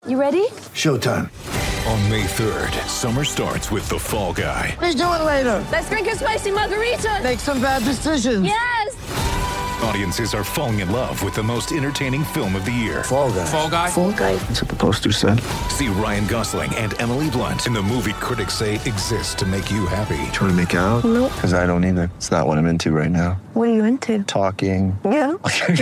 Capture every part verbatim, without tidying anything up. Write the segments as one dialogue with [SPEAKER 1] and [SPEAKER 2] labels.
[SPEAKER 1] You ready?
[SPEAKER 2] Showtime.
[SPEAKER 3] On May third, summer starts with The Fall Guy.
[SPEAKER 1] Let's do it later. Let's drink a spicy margarita.
[SPEAKER 2] Make some bad decisions.
[SPEAKER 1] Yes.
[SPEAKER 3] Audiences are falling in love with the most entertaining film of the year.
[SPEAKER 2] Fall Guy.
[SPEAKER 4] Fall Guy.
[SPEAKER 1] Fall Guy.
[SPEAKER 2] That's what the poster said.
[SPEAKER 3] See Ryan Gosling and Emily Blunt in the movie critics say exists to make you happy.
[SPEAKER 2] Trying to make it out?
[SPEAKER 1] Nope.
[SPEAKER 2] Because I don't either. It's not what I'm into right now.
[SPEAKER 1] What are you into?
[SPEAKER 2] Talking.
[SPEAKER 1] Yeah.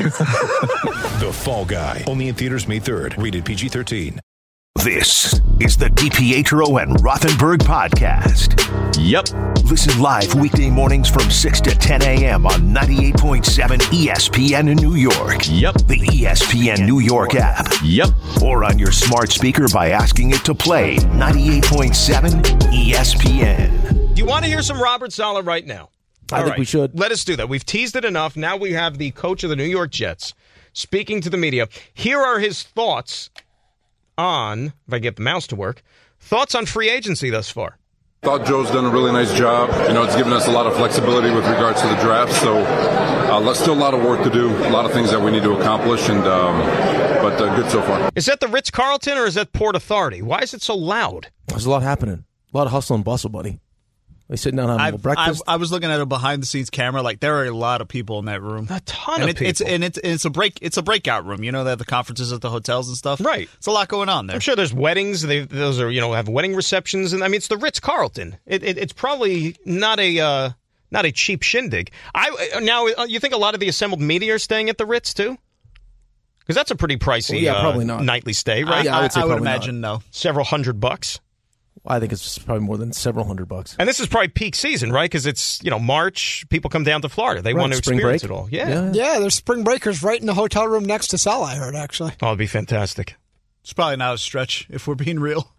[SPEAKER 3] The Fall Guy. Only in theaters May third. Rated P G thirteen.
[SPEAKER 5] This is the DiPietro and Rothenberg podcast.
[SPEAKER 6] Yep.
[SPEAKER 5] Listen live weekday mornings from six to ten a.m. on ninety-eight point seven E S P N in New York.
[SPEAKER 6] Yep.
[SPEAKER 5] The E S P N New York app.
[SPEAKER 6] Yep.
[SPEAKER 5] Or on your smart speaker by asking it to play ninety-eight point seven E S P N.
[SPEAKER 4] Do you want to hear some Robert Saleh right now?
[SPEAKER 7] I
[SPEAKER 4] All
[SPEAKER 7] think
[SPEAKER 4] right.
[SPEAKER 7] we should.
[SPEAKER 4] Let us do that. We've teased it enough. Now we have the coach of the New York Jets speaking to the media. Here are his thoughts on, if I get the mouse to work, thoughts on free agency thus far.
[SPEAKER 8] Thought Joe's done a really nice job. You know, it's given us a lot of flexibility with regards to the draft. So, uh, still a lot of work to do, a lot of things that we need to accomplish, and um, but uh, good so far.
[SPEAKER 4] Is that the Ritz-Carlton or is that Port Authority? Why is it so loud?
[SPEAKER 7] There's a lot happening. A lot of hustle and bustle, buddy. They sitting down having a little breakfast.
[SPEAKER 6] I, I was looking at a behind-the-scenes camera. Like there are a lot of people in that room.
[SPEAKER 4] A ton
[SPEAKER 6] and
[SPEAKER 4] of
[SPEAKER 6] it,
[SPEAKER 4] people.
[SPEAKER 6] It's and it's it's a break. It's a breakout room. You know, they have the conferences at the hotels and stuff.
[SPEAKER 4] Right.
[SPEAKER 6] It's a lot going on there.
[SPEAKER 4] I'm sure there's weddings. They, those are you know have wedding receptions, and I mean it's the Ritz-Carlton. It, it, it's probably not a uh, not a cheap shindig. I now you think a lot of the assembled media are staying at the Ritz too? Because that's a pretty pricey
[SPEAKER 7] Well, yeah,
[SPEAKER 4] uh,
[SPEAKER 7] probably not.
[SPEAKER 4] nightly stay, right?
[SPEAKER 7] Yeah, I would say
[SPEAKER 6] I would
[SPEAKER 7] probably not.
[SPEAKER 6] imagine no.
[SPEAKER 4] Several hundred bucks.
[SPEAKER 7] I think it's probably more than several hundred bucks.
[SPEAKER 4] And this is probably peak season, right? Because it's, you know, March. People come down to Florida. They
[SPEAKER 7] Right,
[SPEAKER 4] want to
[SPEAKER 7] spring
[SPEAKER 4] experience
[SPEAKER 7] break.
[SPEAKER 4] it all. Yeah.
[SPEAKER 7] Yeah.
[SPEAKER 9] Yeah, there's spring breakers right in the hotel room next to Sal, I heard, actually.
[SPEAKER 4] Oh, it'd be fantastic.
[SPEAKER 6] It's probably not a stretch if we're being real.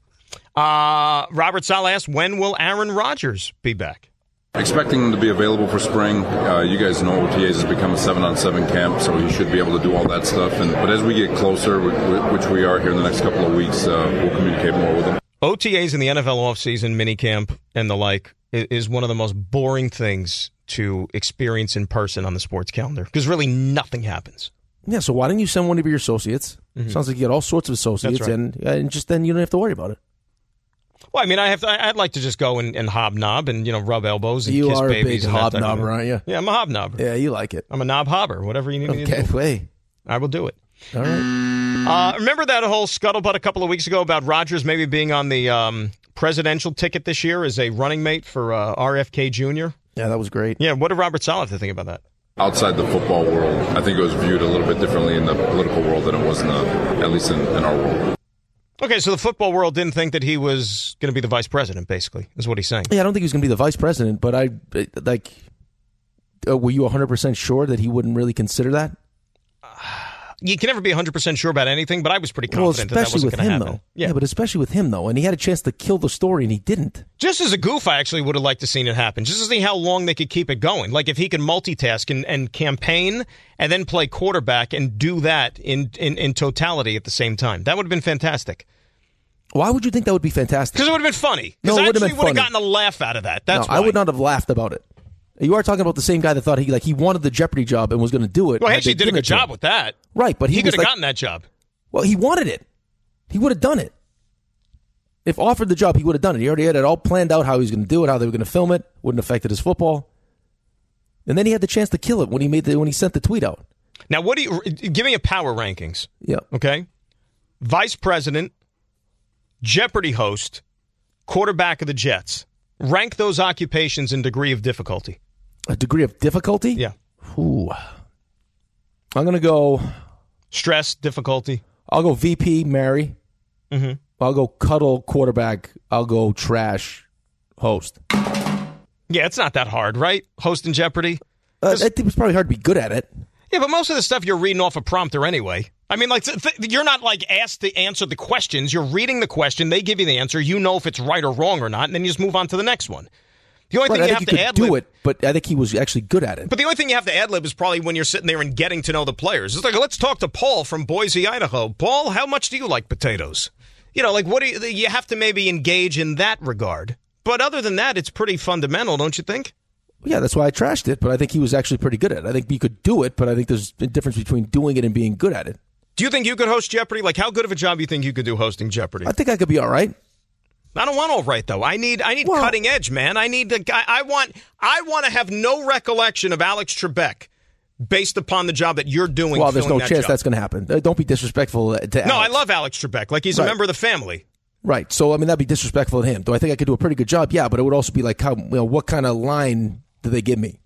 [SPEAKER 4] Uh, Robert Saleh asked, when will Aaron Rodgers be back?
[SPEAKER 8] Expecting him to be available for spring. Uh, you guys know O T As has become a seven-on-seven camp, so he should be able to do all that stuff. And but as we get closer, which we are here in the next couple of weeks, uh, we'll communicate more with him.
[SPEAKER 4] O T As in the N F L offseason, minicamp, and the like is one of the most boring things to experience in person on the sports calendar because really nothing happens.
[SPEAKER 7] Yeah, so why didn't you send one of your associates?
[SPEAKER 4] Mm-hmm.
[SPEAKER 7] Sounds like you get all sorts of associates,
[SPEAKER 4] That's right.
[SPEAKER 7] and and just then you don't have to worry about it.
[SPEAKER 4] Well, I mean, I have. To, I'd like to just go and, and hobnob and you know rub elbows and
[SPEAKER 7] You
[SPEAKER 4] kiss
[SPEAKER 7] are a
[SPEAKER 4] babies.
[SPEAKER 7] big
[SPEAKER 4] and that type of
[SPEAKER 7] hobnobber,
[SPEAKER 4] thing.
[SPEAKER 7] aren't you?
[SPEAKER 4] Yeah, I'm a hobnobber.
[SPEAKER 7] Yeah, you like it.
[SPEAKER 4] I'm a knob hobber. Whatever you need me
[SPEAKER 7] Okay,
[SPEAKER 4] to do,
[SPEAKER 7] hey.
[SPEAKER 4] I will do it.
[SPEAKER 7] All right.
[SPEAKER 4] Uh, remember that whole scuttlebutt a couple of weeks ago about Rodgers maybe being on the um, presidential ticket this year as a running mate for uh, R F K Junior?
[SPEAKER 7] Yeah, that was great.
[SPEAKER 4] Yeah, what did Robert Saleh have to think about that?
[SPEAKER 8] Outside the football world, I think it was viewed a little bit differently in the political world than it was in the, at least in, in our world.
[SPEAKER 4] Okay, so the football world didn't think that he was going to be the vice president, basically, is what he's saying.
[SPEAKER 7] Yeah, I don't think he was going to be the vice president, but I, like, uh, were you one hundred percent sure that he wouldn't really consider that?
[SPEAKER 4] You can never be one hundred percent sure about anything, but I was pretty confident
[SPEAKER 7] well,
[SPEAKER 4] that that wasn't
[SPEAKER 7] with
[SPEAKER 4] going to
[SPEAKER 7] him,
[SPEAKER 4] happen.
[SPEAKER 7] though.
[SPEAKER 4] Yeah.
[SPEAKER 7] yeah, but especially with him, though. And he had a chance to kill the story, and he didn't.
[SPEAKER 4] Just as a goof, I actually would have liked to seen it happen, just to see how long they could keep it going. Like if he could multitask and, and campaign and then play quarterback and do that in, in, in totality at the same time. That would have been fantastic.
[SPEAKER 7] Why would you think that would be fantastic?
[SPEAKER 4] Because it would have been funny.
[SPEAKER 7] No,
[SPEAKER 4] Because
[SPEAKER 7] it
[SPEAKER 4] I
[SPEAKER 7] would have
[SPEAKER 4] actually
[SPEAKER 7] been
[SPEAKER 4] would have
[SPEAKER 7] funny.
[SPEAKER 4] gotten a laugh out of that. That's
[SPEAKER 7] no,
[SPEAKER 4] why.
[SPEAKER 7] I would not have laughed about it. You are talking about the same guy that thought he like he wanted the Jeopardy job and was going to do it.
[SPEAKER 4] Well, he
[SPEAKER 7] had
[SPEAKER 4] actually
[SPEAKER 7] they
[SPEAKER 4] did a
[SPEAKER 7] given
[SPEAKER 4] good
[SPEAKER 7] it to him.
[SPEAKER 4] job with that.
[SPEAKER 7] Right, but he,
[SPEAKER 4] He
[SPEAKER 7] was
[SPEAKER 4] could have
[SPEAKER 7] like,
[SPEAKER 4] gotten that job.
[SPEAKER 7] well, he wanted it. He would have done it. If offered the job, he would have done it. He already had it all planned out how he was going to do it, how they were going to film it. Wouldn't have affected his football. And then he had the chance to kill it when he made the when he sent the tweet out.
[SPEAKER 4] Now, what do you give me a power rankings?
[SPEAKER 7] Yeah.
[SPEAKER 4] Okay. Vice president, Jeopardy host, quarterback of the Jets. Rank those occupations in degree of difficulty.
[SPEAKER 7] A degree of difficulty?
[SPEAKER 4] Yeah.
[SPEAKER 7] Ooh. I'm going to go...
[SPEAKER 4] Stress, difficulty.
[SPEAKER 7] I'll go V P, Mary.
[SPEAKER 4] Mm-hmm.
[SPEAKER 7] I'll go cuddle, quarterback. I'll go trash, host.
[SPEAKER 4] Yeah, it's not that hard, right? Hosting Jeopardy.
[SPEAKER 7] Uh, I think it was probably hard to be good at it.
[SPEAKER 4] Yeah, but most of the stuff you're reading off a prompter anyway. I mean, like, th- you're not, like, asked to answer the questions. You're reading the question. They give you the answer. You know if it's right or wrong or not, and then you just move on to the next one. The only
[SPEAKER 7] Right,
[SPEAKER 4] thing
[SPEAKER 7] I
[SPEAKER 4] you
[SPEAKER 7] think
[SPEAKER 4] have
[SPEAKER 7] you
[SPEAKER 4] to
[SPEAKER 7] could
[SPEAKER 4] ad-lib...
[SPEAKER 7] do it, but I think he was actually good at it.
[SPEAKER 4] But the only thing you have to ad-lib is probably when you're sitting there and getting to know the players. It's like, let's talk to Paul from Boise, Idaho. Paul, how much do you like potatoes? You know, like, what do you... You have to maybe engage in that regard. But other than that, it's pretty fundamental, don't you think?
[SPEAKER 7] Yeah, that's why I trashed it, but I think he was actually pretty good at it. I think you could do it, but I think there's a difference between doing it and being good at it.
[SPEAKER 4] Do you think you could host Jeopardy? Like, how good of a job do you think you could do hosting Jeopardy?
[SPEAKER 7] I think I could be all right.
[SPEAKER 4] I don't want all right, though. I need I need
[SPEAKER 7] well,
[SPEAKER 4] cutting edge, man. I need the guy. I want I want to have no recollection of Alex Trebek based upon the job that you're doing.
[SPEAKER 7] Well, there's no
[SPEAKER 4] that
[SPEAKER 7] chance
[SPEAKER 4] job.
[SPEAKER 7] that's going to happen. Don't be disrespectful to Alex.
[SPEAKER 4] No, I love Alex Trebek. Like, he's
[SPEAKER 7] right.
[SPEAKER 4] a member of the family.
[SPEAKER 7] Right. So, I mean, that'd be disrespectful to him. Do I think I could do a pretty good job? Yeah, but it would also be like, how, you know, what kind of line do they give me?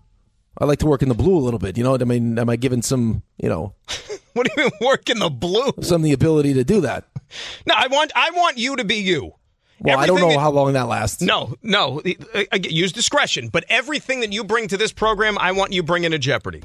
[SPEAKER 7] I like to work in the blue a little bit. You know what I mean? Am I given some, you know...
[SPEAKER 4] What do you mean work in the blue?
[SPEAKER 7] Some of the ability to do that.
[SPEAKER 4] No, I want I want you to be you.
[SPEAKER 7] Well, everything I don't know that, how long that lasts.
[SPEAKER 4] No, no. Use discretion. But everything that you bring to this program, I want you bringing to Jeopardy.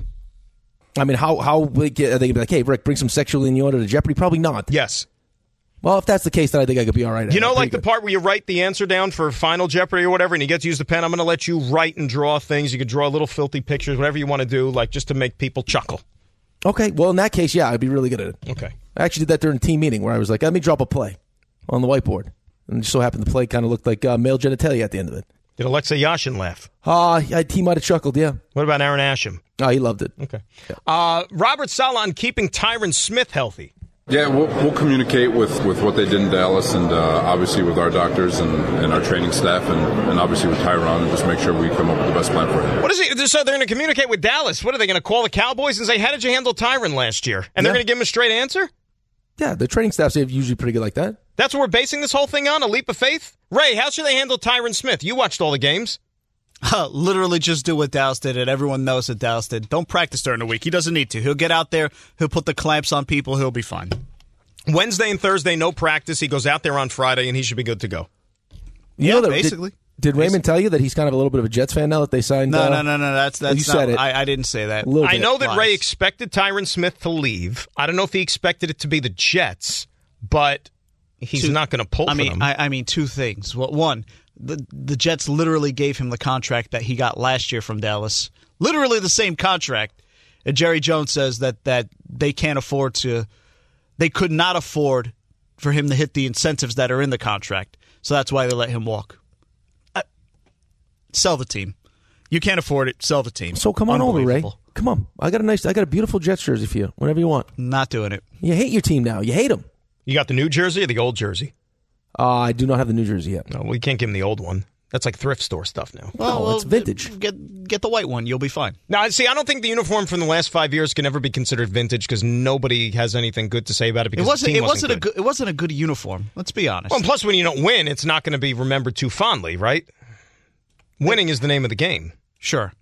[SPEAKER 7] I mean, how how big are they going to be like, hey, Rick, bring some sexual innuendo to Jeopardy? Probably not.
[SPEAKER 4] Yes.
[SPEAKER 7] Well, if that's the case, then I think I could be all right.
[SPEAKER 4] You know, like
[SPEAKER 7] good.
[SPEAKER 4] the part where you write the answer down for Final Jeopardy or whatever, and you get to use the pen, I'm going to let you write and draw things. You could draw little filthy pictures, whatever you want to do, like just to make people chuckle.
[SPEAKER 7] Okay, well, in that case, yeah, I'd be really good at it.
[SPEAKER 4] Okay.
[SPEAKER 7] I actually did that during a team meeting where I was like, let me drop a play on the whiteboard. And it just so happened the play kind of looked like uh, male genitalia at the end of it.
[SPEAKER 4] Did Alexa Yashin laugh?
[SPEAKER 7] Uh, he might have chuckled, yeah.
[SPEAKER 4] What about Aaron Asham?
[SPEAKER 7] Oh, he loved it.
[SPEAKER 4] Okay. Yeah. Uh, Robert Saleh on keeping Tyron Smith healthy.
[SPEAKER 8] Yeah, we'll, we'll communicate with, with what they did in Dallas and uh, obviously with our doctors and, and our training staff and, and obviously with Tyron and just make sure we come up with the best plan for him.
[SPEAKER 4] What is it? So they're going to communicate with Dallas. What are they going to call the Cowboys and say, how did you handle Tyron last year? And they're
[SPEAKER 7] yeah.
[SPEAKER 4] going to give him a straight answer?
[SPEAKER 7] Yeah, the training staff's usually pretty good like that.
[SPEAKER 4] That's what we're basing this whole thing on, a leap of faith? Ray, how should they handle Tyron Smith? You watched all the games.
[SPEAKER 6] Uh, literally just do what Dallas did, and everyone knows what Dallas did. Don't practice during the week. He doesn't need to. He'll get out there. He'll put the clamps on people. He'll be fine.
[SPEAKER 4] Wednesday and Thursday, no practice. He goes out there on Friday, and he should be good to go.
[SPEAKER 7] You
[SPEAKER 6] yeah,
[SPEAKER 7] know that,
[SPEAKER 6] basically.
[SPEAKER 7] Did, did Raymond tell you that he's kind of a little bit of a Jets fan now that they signed?
[SPEAKER 6] No,
[SPEAKER 7] uh,
[SPEAKER 6] no, no, no. That's that's
[SPEAKER 7] you
[SPEAKER 6] not,
[SPEAKER 7] said it.
[SPEAKER 6] I, I didn't say that.
[SPEAKER 4] I know that Lies. Ray expected Tyron Smith to leave. I don't know if he expected it to be the Jets, but he's two, not going to pull
[SPEAKER 6] I
[SPEAKER 4] for
[SPEAKER 6] mean,
[SPEAKER 4] them.
[SPEAKER 6] I, I mean, two things. Well, one, the the Jets literally gave him the contract that he got last year from Dallas. Literally the same contract. And Jerry Jones says that that they can't afford to. They could not afford for him to hit the incentives that are in the contract. So that's why they let him walk. Uh, sell the team. You can't afford it. Sell the team.
[SPEAKER 7] So come on over, Ray. Come on. I got a nice, I got a beautiful Jets jersey for you. Whenever you want.
[SPEAKER 6] Not doing it.
[SPEAKER 7] You hate your team now. You hate them.
[SPEAKER 4] You got the new jersey or the old jersey?
[SPEAKER 7] Uh, I do not have the new jersey yet.
[SPEAKER 4] No, we can't give him the old one. That's like thrift store stuff now.
[SPEAKER 7] Well, no, it's vintage.
[SPEAKER 6] Get get the white one. You'll be fine.
[SPEAKER 4] Now, see, I don't think the uniform from the last five years can ever be considered vintage because nobody has anything good to say about it. Because
[SPEAKER 6] it wasn't.
[SPEAKER 4] the team
[SPEAKER 6] it wasn't,
[SPEAKER 4] wasn't
[SPEAKER 6] a good. It wasn't a good uniform. Let's be honest.
[SPEAKER 4] Well, and plus, when you don't win, it's not going to be remembered too fondly, right? Winning is the name of the game.
[SPEAKER 6] Sure.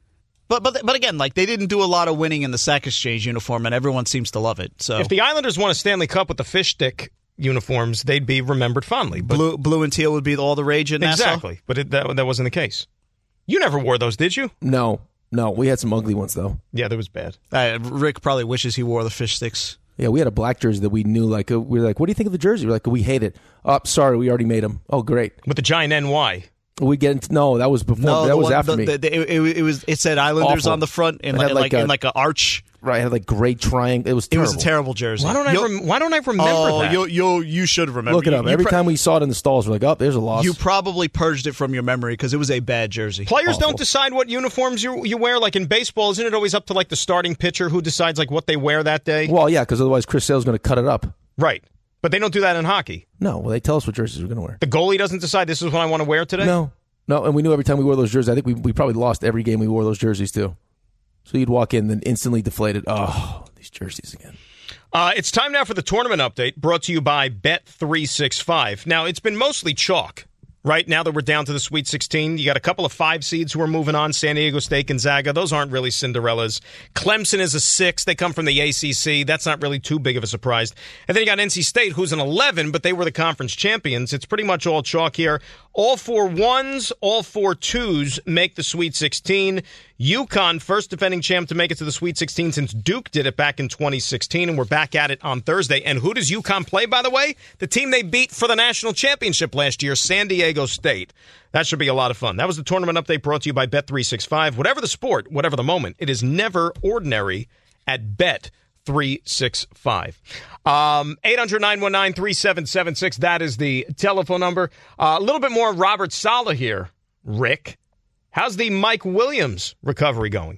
[SPEAKER 6] But but but again, like they didn't do a lot of winning in the Sack Exchange uniform, and everyone seems to love it. So
[SPEAKER 4] if the Islanders won a Stanley Cup with the fish stick uniforms, they'd be remembered fondly. But
[SPEAKER 6] blue, blue and teal would be all the rage in Nassau?
[SPEAKER 4] Exactly, but it, that, that wasn't the case. You never wore those, did you?
[SPEAKER 7] No, no. We had some ugly ones, though.
[SPEAKER 4] Yeah, that was bad.
[SPEAKER 6] Uh, Rick probably wishes he wore the fish sticks.
[SPEAKER 7] Yeah, we had a black jersey that we knew, like, uh, we were like, what do you think of the jersey? We're like, we hate it. Oh, sorry, we already made them. Oh, great.
[SPEAKER 4] With the giant N Y.
[SPEAKER 7] We get into, no, that was before,
[SPEAKER 6] no,
[SPEAKER 7] that was
[SPEAKER 6] one,
[SPEAKER 7] after
[SPEAKER 6] the,
[SPEAKER 7] me.
[SPEAKER 6] The, the, it, it, was, it said Islanders
[SPEAKER 7] Awful.
[SPEAKER 6] on the front in,
[SPEAKER 7] It
[SPEAKER 6] like,
[SPEAKER 7] had
[SPEAKER 6] like,
[SPEAKER 7] like a-
[SPEAKER 6] in like an arch.
[SPEAKER 7] Right, it had like great triangle. It was
[SPEAKER 6] It
[SPEAKER 7] terrible.
[SPEAKER 6] was a terrible jersey.
[SPEAKER 4] Why don't I?
[SPEAKER 6] You'll-
[SPEAKER 4] Rem- why don't I remember
[SPEAKER 6] oh,
[SPEAKER 4] that?
[SPEAKER 6] you you you should remember.
[SPEAKER 7] Look it
[SPEAKER 6] You-
[SPEAKER 7] up.
[SPEAKER 6] you
[SPEAKER 7] Every
[SPEAKER 6] pro-
[SPEAKER 7] time we saw it in the stalls, we're like, oh, there's a loss.
[SPEAKER 6] You probably purged it from your memory because it was a bad jersey.
[SPEAKER 4] Players
[SPEAKER 7] Awful.
[SPEAKER 4] don't decide what uniforms you you wear. Like in baseball, isn't it always up to like the starting pitcher who decides like what they wear that day?
[SPEAKER 7] Well, yeah, because otherwise Chris Sale's going to cut it up.
[SPEAKER 4] Right, but they don't do that in hockey.
[SPEAKER 7] No, well, they tell us what jerseys we're going to wear.
[SPEAKER 4] The goalie doesn't decide this is what I want to wear today.
[SPEAKER 7] No, no, and we knew every time we wore those jerseys. I think we we probably lost every game we wore those jerseys too. So you'd walk in and instantly deflated. Oh, these jerseys again.
[SPEAKER 4] Uh, it's time now for the tournament update, brought to you by Bet three sixty-five. Now, it's been mostly chalk. Right now that we're down to the Sweet sixteen, you got a couple of five seeds who are moving on, San Diego State, Gonzaga. Those aren't really Cinderellas. Clemson is a six. They come from the A C C. That's not really too big of a surprise. And then you got N C State, who's an eleven, but they were the conference champions. It's pretty much all chalk here. All four ones, all four twos make the Sweet sixteen. UConn, first defending champ to make it to the Sweet sixteen since Duke did it back in twenty sixteen, and we're back at it on Thursday. And who does UConn play, by the way? The team they beat for the national championship last year, San Diego State. That should be a lot of fun. That was the tournament update brought to you by Bet three sixty-five. Whatever the sport, whatever the moment, it is never ordinary at Bet three sixty-five. Um, eight hundred, nine one nine, three seven seven six. That is the telephone number. Uh, a little bit more Robert Saleh here, Rick. How's the Mike Williams recovery going?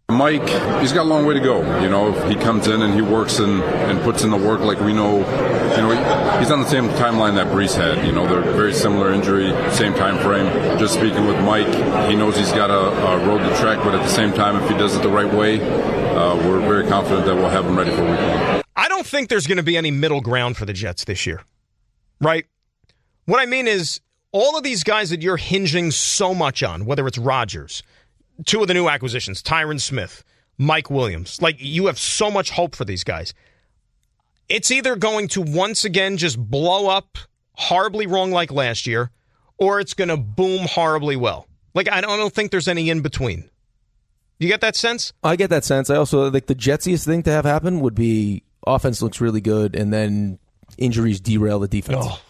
[SPEAKER 8] Mike, he's got a long way to go. You know, he comes in and he works and, and puts in the work like we know. You know, he, he's on the same timeline that Brees had. You know, they're very similar injury, same time frame. Just speaking with Mike, he knows he's got a, a road to trek, but at the same time, if he does it the right way, uh, we're very confident that we'll have him ready for week one.
[SPEAKER 4] I don't think there's going to be any middle ground for the Jets this year, right? What I mean is all of these guys that you're hinging so much on, whether it's Rodgers, two of the new acquisitions, Tyron Smith, Mike Williams. Like, you have so much hope for these guys. It's either going to once again just blow up horribly wrong like last year, or it's going to boom horribly well. Like, I don't, I don't think there's any in between. You get that sense?
[SPEAKER 7] I get that sense. I also think the Jetsiest thing to have happen would be offense looks really good, and then injuries derail the defense. Oh.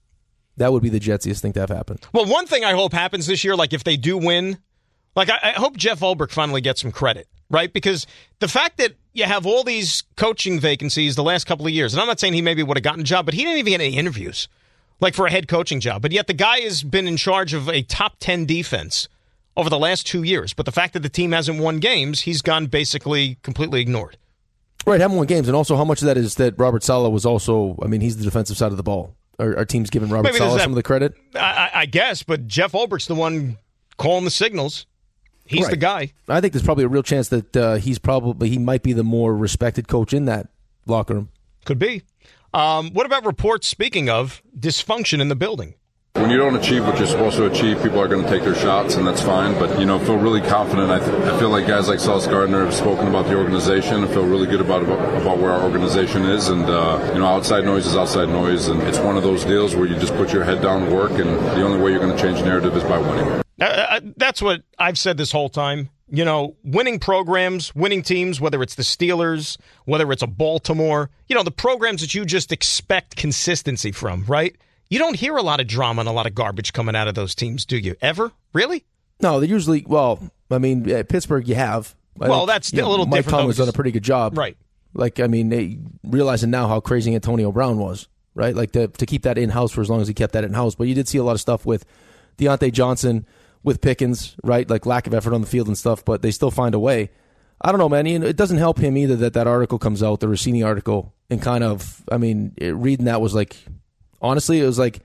[SPEAKER 7] That would be the Jetsiest thing to have happen.
[SPEAKER 4] Well, one thing I hope happens this year, like if they do win, like, I, I hope Jeff Ulbrich finally gets some credit, right? Because the fact that you have all these coaching vacancies the last couple of years, and I'm not saying he maybe would have gotten a job, but he didn't even get any interviews, like for a head coaching job. But yet the guy has been in charge of a top ten defense over the last two years. But the fact that the team hasn't won games, he's gone basically completely ignored.
[SPEAKER 7] Right, haven't won games. And also how much of that is that Robert Saleh was also, I mean, he's the defensive side of the ball. Our, our team's giving Robert Saleh some of the credit?
[SPEAKER 4] I, I guess, but Jeff Ulbrich's the one calling the signals. He's right. the guy.
[SPEAKER 7] I think there's probably a real chance that uh, he's probably he might be the more respected coach in that locker room.
[SPEAKER 4] Could be. Um, what about reports, speaking of, dysfunction in the building?
[SPEAKER 8] When you don't achieve what you're supposed to achieve, people are going to take their shots, and that's fine. But, you know, I feel really confident. I, th- I feel like guys like Sauce Gardner have spoken about the organization. I feel really good about about, about where our organization is. And, uh, you know, outside noise is outside noise. And it's one of those deals where you just put your head down and work, and the only way you're going to change the narrative is by winning.
[SPEAKER 4] Uh, that's what I've said this whole time. You know, winning programs, winning teams, whether it's the Steelers, whether it's a Baltimore, you know, the programs that you just expect consistency from, right? You don't hear a lot of drama and a lot of garbage coming out of those teams, do you? Ever? Really?
[SPEAKER 7] No, they usually, well, I mean, at Pittsburgh you have. I
[SPEAKER 4] well,
[SPEAKER 7] think,
[SPEAKER 4] that's still
[SPEAKER 7] you know,
[SPEAKER 4] a little
[SPEAKER 7] Mike
[SPEAKER 4] different. Mike
[SPEAKER 7] Tomlin's done a pretty good job.
[SPEAKER 4] Right.
[SPEAKER 7] Like, I mean, they, realizing now how crazy Antonio Brown was, right? Like, to, to keep that in-house for as long as he kept that in-house. But you did see a lot of stuff with Deontay Johnson, with Pickens, right? Like lack of effort on the field and stuff, but they still find a way. I don't know, man. It doesn't help him either that that article comes out, the Rossini article, and kind of, I mean, it, reading that was like, honestly, it was like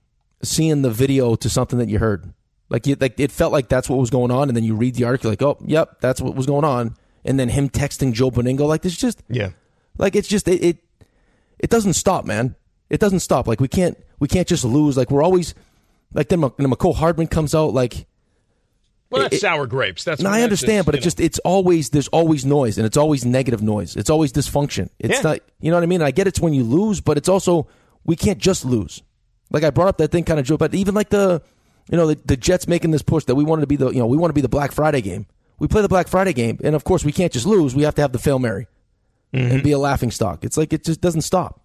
[SPEAKER 7] seeing the video to something that you heard. Like, you, like it felt like that's what was going on, and then you read the article, like, oh, yep, that's what was going on. And then him texting Joe Beningo, like, this just,
[SPEAKER 4] yeah, like
[SPEAKER 7] it's just, it, it, it doesn't stop, man. It doesn't stop. Like, we can't, we can't just lose. Like, we're always. Like then, then McCole Hardman comes out like.
[SPEAKER 4] Well, that's
[SPEAKER 7] it,
[SPEAKER 4] sour grapes. That's.
[SPEAKER 7] No, I understand, just, but it just it's always there's always noise, and it's always negative noise. It's always dysfunction. It's
[SPEAKER 4] yeah.
[SPEAKER 7] not, you know what I mean. I get it's when you lose, but it's also we can't just lose. Like I brought up that thing kind of joke, but even like the, you know, the, the Jets making this push that we wanted to be the, you know, we want to be the Black Friday game. We play the Black Friday game, and of course we can't just lose. We have to have the Hail Mary mm-hmm. and be a laughing stock. It's like it just doesn't stop.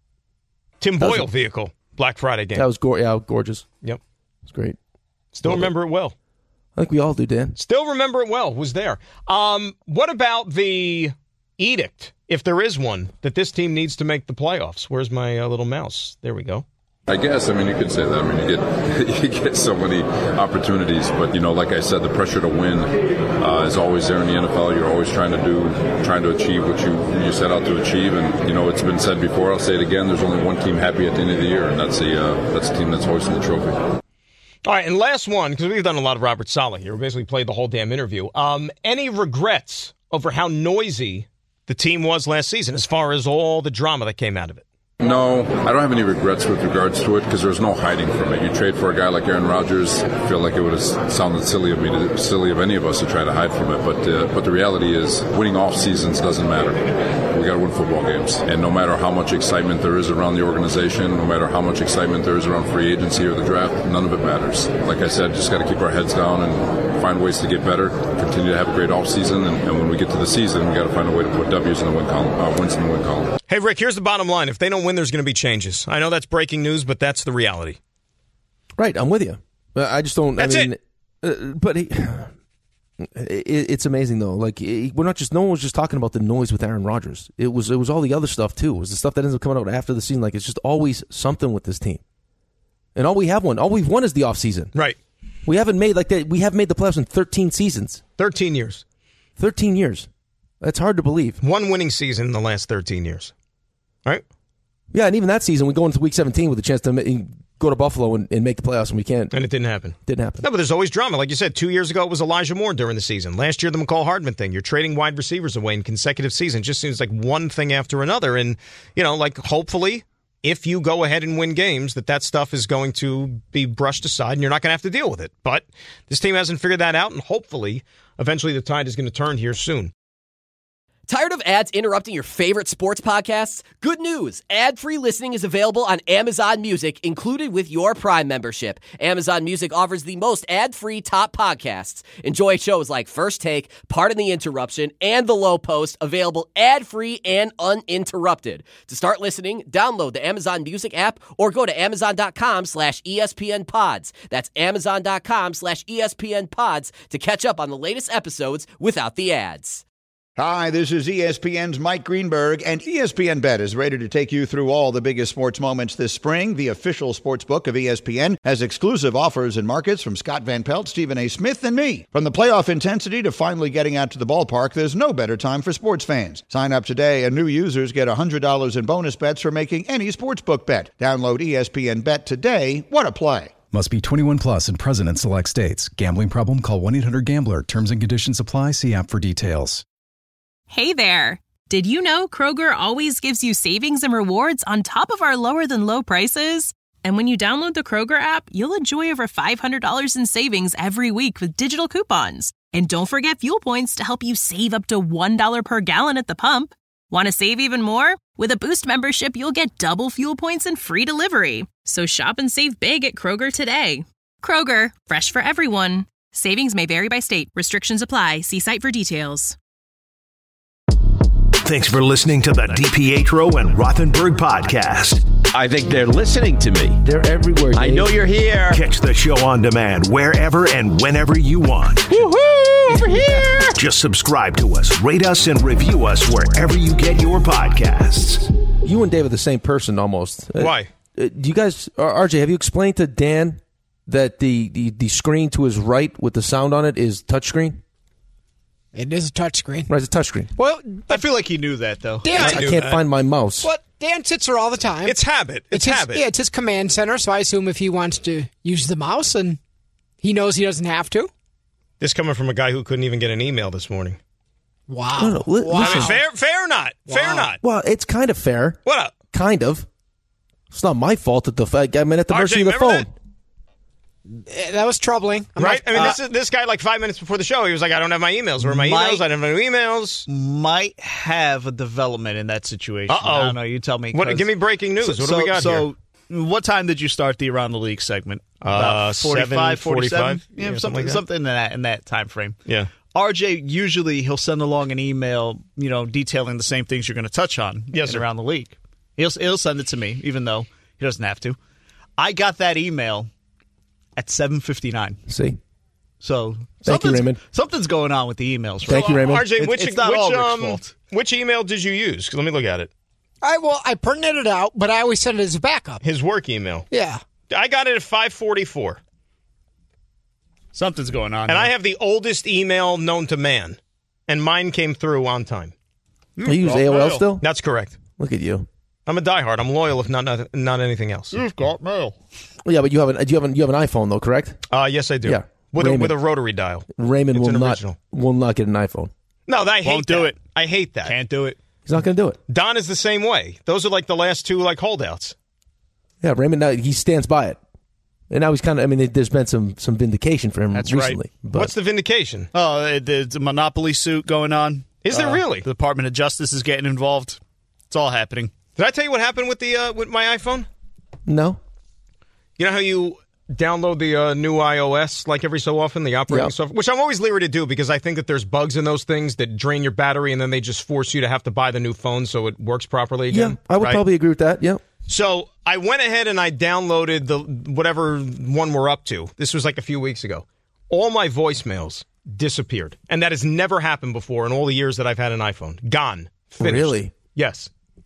[SPEAKER 4] Tim Boyle doesn't. Vehicle Black Friday game.
[SPEAKER 7] That was go- yeah, gorgeous.
[SPEAKER 4] Yep.
[SPEAKER 7] It's great.
[SPEAKER 4] Still remember it well.
[SPEAKER 7] I think we all do, Dan.
[SPEAKER 4] Still remember it well. Was there. Um, what about the edict, if there is one, that this team needs to make the playoffs? Where's my uh, little mouse? There we go.
[SPEAKER 8] I guess. I mean, you could say that. I mean, you get you get so many opportunities, but you know, like I said, the pressure to win uh, is always there in the N F L. You're always trying to do, trying to achieve what you you set out to achieve. And you know, it's been said before. I'll say it again. There's only one team happy at the end of the year, and that's the uh, that's the team that's hoisting the trophy.
[SPEAKER 4] All right, and last one, because we've done a lot of Robert Saleh here. We basically played the whole damn interview. Um, any regrets over how noisy the team was last season, as far as all the drama that came out of it?
[SPEAKER 8] No, I don't have any regrets with regards to it because there's no hiding from it. You trade for a guy like Aaron Rodgers, I feel like it would have sounded silly of me, to, silly of any of us to try to hide from it. But uh, but the reality is, winning off seasons doesn't matter. We got to win football games, and no matter how much excitement there is around the organization, no matter how much excitement there is around free agency or the draft, none of it matters. Like I said, just got to keep our heads down and find ways to get better. Continue to have a great off season, and, and when we get to the season, we got to find a way to put W's in the win column, uh, wins in the win column.
[SPEAKER 4] Hey, Rick, here's the bottom line. If they don't win, there's going to be changes. I know that's breaking news, but that's the reality.
[SPEAKER 7] Right, I'm with you. I just don't.
[SPEAKER 4] That's
[SPEAKER 7] I mean,
[SPEAKER 4] it.
[SPEAKER 7] Uh, but he, it, it's amazing though. Like we're not just. No one was just talking about the noise with Aaron Rodgers. It was. It was all the other stuff too. It was the stuff that ends up coming out after the season. Like it's just always something with this team. And all we have won. All we've won is the offseason.
[SPEAKER 4] Right.
[SPEAKER 7] We haven't made like that. We have made the playoffs in thirteen seasons.
[SPEAKER 4] thirteen years.
[SPEAKER 7] thirteen years. That's hard to believe.
[SPEAKER 4] One winning season in the last thirteen years. Right?
[SPEAKER 7] Yeah, and even that season, we go into week seventeen with a chance to ma- go to Buffalo and, and make the playoffs, and we can't.
[SPEAKER 4] And it didn't happen.
[SPEAKER 7] Didn't happen.
[SPEAKER 4] No, but there's always drama. Like you said, two years ago it was Elijah Moore during the season. Last year, the McCall Hardman thing. You're trading wide receivers away in consecutive seasons. Just seems like one thing after another. And, you know, like hopefully, if you go ahead and win games, that that stuff is going to be brushed aside and you're not going to have to deal with it. But this team hasn't figured that out, and hopefully, eventually the tide is going to turn here soon.
[SPEAKER 10] Tired of ads interrupting your favorite sports podcasts? Good news. Ad-free listening is available on Amazon Music, included with your Prime membership. Amazon Music offers the most ad-free top podcasts. Enjoy shows like First Take, Pardon the Interruption, and The Low Post, available ad-free and uninterrupted. To start listening, download the Amazon Music app or go to amazon.com slash ESPN pods. That's amazon.com slash ESPN pods to catch up on the latest episodes without the ads.
[SPEAKER 11] Hi, this is E S P N's Mike Greenberg, and E S P N Bet is ready to take you through all the biggest sports moments this spring. The official sports book of E S P N has exclusive offers and markets from Scott Van Pelt, Stephen A. Smith, and me. From the playoff intensity to finally getting out to the ballpark, there's no better time for sports fans. Sign up today, and new users get one hundred dollars in bonus bets for making any sportsbook bet. Download E S P N Bet today. What a play.
[SPEAKER 12] Must be twenty-one plus and present in select states. Gambling problem? Call one eight hundred gambler. Terms and conditions apply. See app for details.
[SPEAKER 13] Hey there. Did you know Kroger always gives you savings and rewards on top of our lower than low prices? And when you download the Kroger app, you'll enjoy over five hundred dollars in savings every week with digital coupons. And don't forget fuel points to help you save up to one dollar per gallon at the pump. Want to save even more? With a Boost membership, you'll get double fuel points and free delivery. So shop and save big at Kroger today. Kroger, fresh for everyone. Savings may vary by state. Restrictions apply. See site for details.
[SPEAKER 5] Thanks for listening to the DiPietro and Rothenberg podcast.
[SPEAKER 14] I think they're listening to me.
[SPEAKER 7] They're everywhere, Dave.
[SPEAKER 14] I know you're here.
[SPEAKER 5] Catch the show on demand wherever and whenever you want.
[SPEAKER 14] Woohoo! Over here!
[SPEAKER 5] Just subscribe to us, rate us, and review us wherever you get your podcasts.
[SPEAKER 7] You and Dave are the same person almost.
[SPEAKER 4] Why?
[SPEAKER 7] Uh, do you guys, R J, have you explained to Dan that the, the, the screen to his right with the sound on it is touchscreen?
[SPEAKER 9] It is a touchscreen.
[SPEAKER 7] Right, it's a touchscreen.
[SPEAKER 9] Well,
[SPEAKER 6] I feel like he knew that, though.
[SPEAKER 9] Dan,
[SPEAKER 7] I, I can't
[SPEAKER 4] that.
[SPEAKER 7] find my mouse.
[SPEAKER 9] But Dan sits there all the time.
[SPEAKER 4] It's habit. It's,
[SPEAKER 9] it's his,
[SPEAKER 4] habit.
[SPEAKER 9] Yeah, it's his command center, so I assume if he wants to use the mouse and he knows he doesn't have to.
[SPEAKER 4] This coming from a guy who couldn't even get an email this morning.
[SPEAKER 9] Wow.
[SPEAKER 7] No, no, li-
[SPEAKER 9] wow.
[SPEAKER 4] I mean, fair, fair or not?
[SPEAKER 9] Wow.
[SPEAKER 4] Fair or not?
[SPEAKER 7] Well, it's kind of fair.
[SPEAKER 4] What up?
[SPEAKER 7] Kind of. It's not my fault that the I'm at the
[SPEAKER 4] R J,
[SPEAKER 7] mercy of the phone.
[SPEAKER 4] remember
[SPEAKER 9] That was troubling. I'm
[SPEAKER 4] right?
[SPEAKER 9] not-
[SPEAKER 4] I mean,
[SPEAKER 9] uh,
[SPEAKER 4] this is, this guy, like five minutes before the show, he was like, I don't have my emails. Where are my
[SPEAKER 6] Might-
[SPEAKER 4] emails? I don't have my emails.
[SPEAKER 6] Might have a development in that situation.
[SPEAKER 4] Uh-oh.
[SPEAKER 6] I don't know. You tell me.
[SPEAKER 4] What?
[SPEAKER 6] 'cause-
[SPEAKER 4] Give me breaking news.
[SPEAKER 6] So,
[SPEAKER 4] what do we got
[SPEAKER 6] so,
[SPEAKER 4] here?
[SPEAKER 6] So, what time did you start the Around the League segment?
[SPEAKER 4] Uh,
[SPEAKER 6] forty-five,
[SPEAKER 4] seven forty-five?
[SPEAKER 6] forty-seven?
[SPEAKER 4] Yeah,
[SPEAKER 6] Yeah,
[SPEAKER 4] something
[SPEAKER 6] something,
[SPEAKER 4] like that.
[SPEAKER 6] something in that in that time frame.
[SPEAKER 4] Yeah.
[SPEAKER 6] R J, usually he'll send along an email, you know, detailing the same things you're going to touch on
[SPEAKER 4] Yes,
[SPEAKER 6] in
[SPEAKER 4] sir.
[SPEAKER 6] Around the League. He'll he'll send it to me, even though he doesn't have to. I got that email at seven fifty-nine.
[SPEAKER 7] See?
[SPEAKER 6] So
[SPEAKER 7] Thank you,
[SPEAKER 6] something's-
[SPEAKER 7] Raymond.
[SPEAKER 6] Something's going on with the emails.
[SPEAKER 7] Thank you, Raymond.
[SPEAKER 4] R J,
[SPEAKER 6] It's-
[SPEAKER 4] which,
[SPEAKER 6] it's not
[SPEAKER 4] which,
[SPEAKER 6] all Rick's
[SPEAKER 4] um,
[SPEAKER 6] fault.
[SPEAKER 4] which email did you use? 'Cause let me look at it.
[SPEAKER 9] I well, I printed it out, but I always send it as a backup.
[SPEAKER 4] His work email.
[SPEAKER 9] Yeah.
[SPEAKER 4] I got it at five forty-four.
[SPEAKER 6] Something's going on.
[SPEAKER 4] And
[SPEAKER 6] here.
[SPEAKER 4] I have the oldest email known to man. And mine came through on time.
[SPEAKER 7] You use A O L still?
[SPEAKER 4] That's correct.
[SPEAKER 7] Look at you.
[SPEAKER 4] I'm a diehard. I'm loyal, if not not, not anything else.
[SPEAKER 6] You've got mail.
[SPEAKER 7] Well, yeah, but you have an you have an, you have an iPhone though, correct?
[SPEAKER 4] Uh, yes, I do.
[SPEAKER 7] Yeah.
[SPEAKER 4] With a,
[SPEAKER 7] Raymond.
[SPEAKER 4] with a rotary dial.
[SPEAKER 7] Raymond
[SPEAKER 4] It's
[SPEAKER 7] will
[SPEAKER 4] an
[SPEAKER 7] not
[SPEAKER 4] original.
[SPEAKER 7] will not get an iPhone.
[SPEAKER 4] No, I hate
[SPEAKER 6] Won't do
[SPEAKER 4] that.
[SPEAKER 6] it.
[SPEAKER 4] I hate that.
[SPEAKER 6] Can't do it.
[SPEAKER 7] He's not going to do it.
[SPEAKER 4] Don is the same way. Those are like the last two like holdouts.
[SPEAKER 7] Yeah, Raymond. Now, he stands by it, and now he's kind of. I mean, there's been some some vindication for him
[SPEAKER 6] That's
[SPEAKER 7] recently.
[SPEAKER 6] right.
[SPEAKER 7] But
[SPEAKER 4] What's the vindication?
[SPEAKER 6] Oh, it- there's a monopoly suit going on.
[SPEAKER 4] Is there
[SPEAKER 6] Uh,
[SPEAKER 4] really?
[SPEAKER 6] The Department of Justice is getting involved. It's all happening.
[SPEAKER 4] Did I tell you what happened with the uh, with my iPhone?
[SPEAKER 7] no?
[SPEAKER 4] You know how you download the uh, new iOS like every so often, the operating
[SPEAKER 7] Yep.
[SPEAKER 4] software, which I'm always leery to do because I think that there's bugs in those things that drain your battery and then they just force you to have to buy the new phone so it works properly again.
[SPEAKER 7] Yeah, I would
[SPEAKER 4] right?
[SPEAKER 7] probably agree with that. Yeah.
[SPEAKER 4] So I went ahead and I downloaded the whatever one we're up to. This was like a few weeks ago. All my voicemails disappeared, and that has never happened before in all the years that I've had an iPhone. Gone. Finished.
[SPEAKER 7] Really?
[SPEAKER 4] Yes.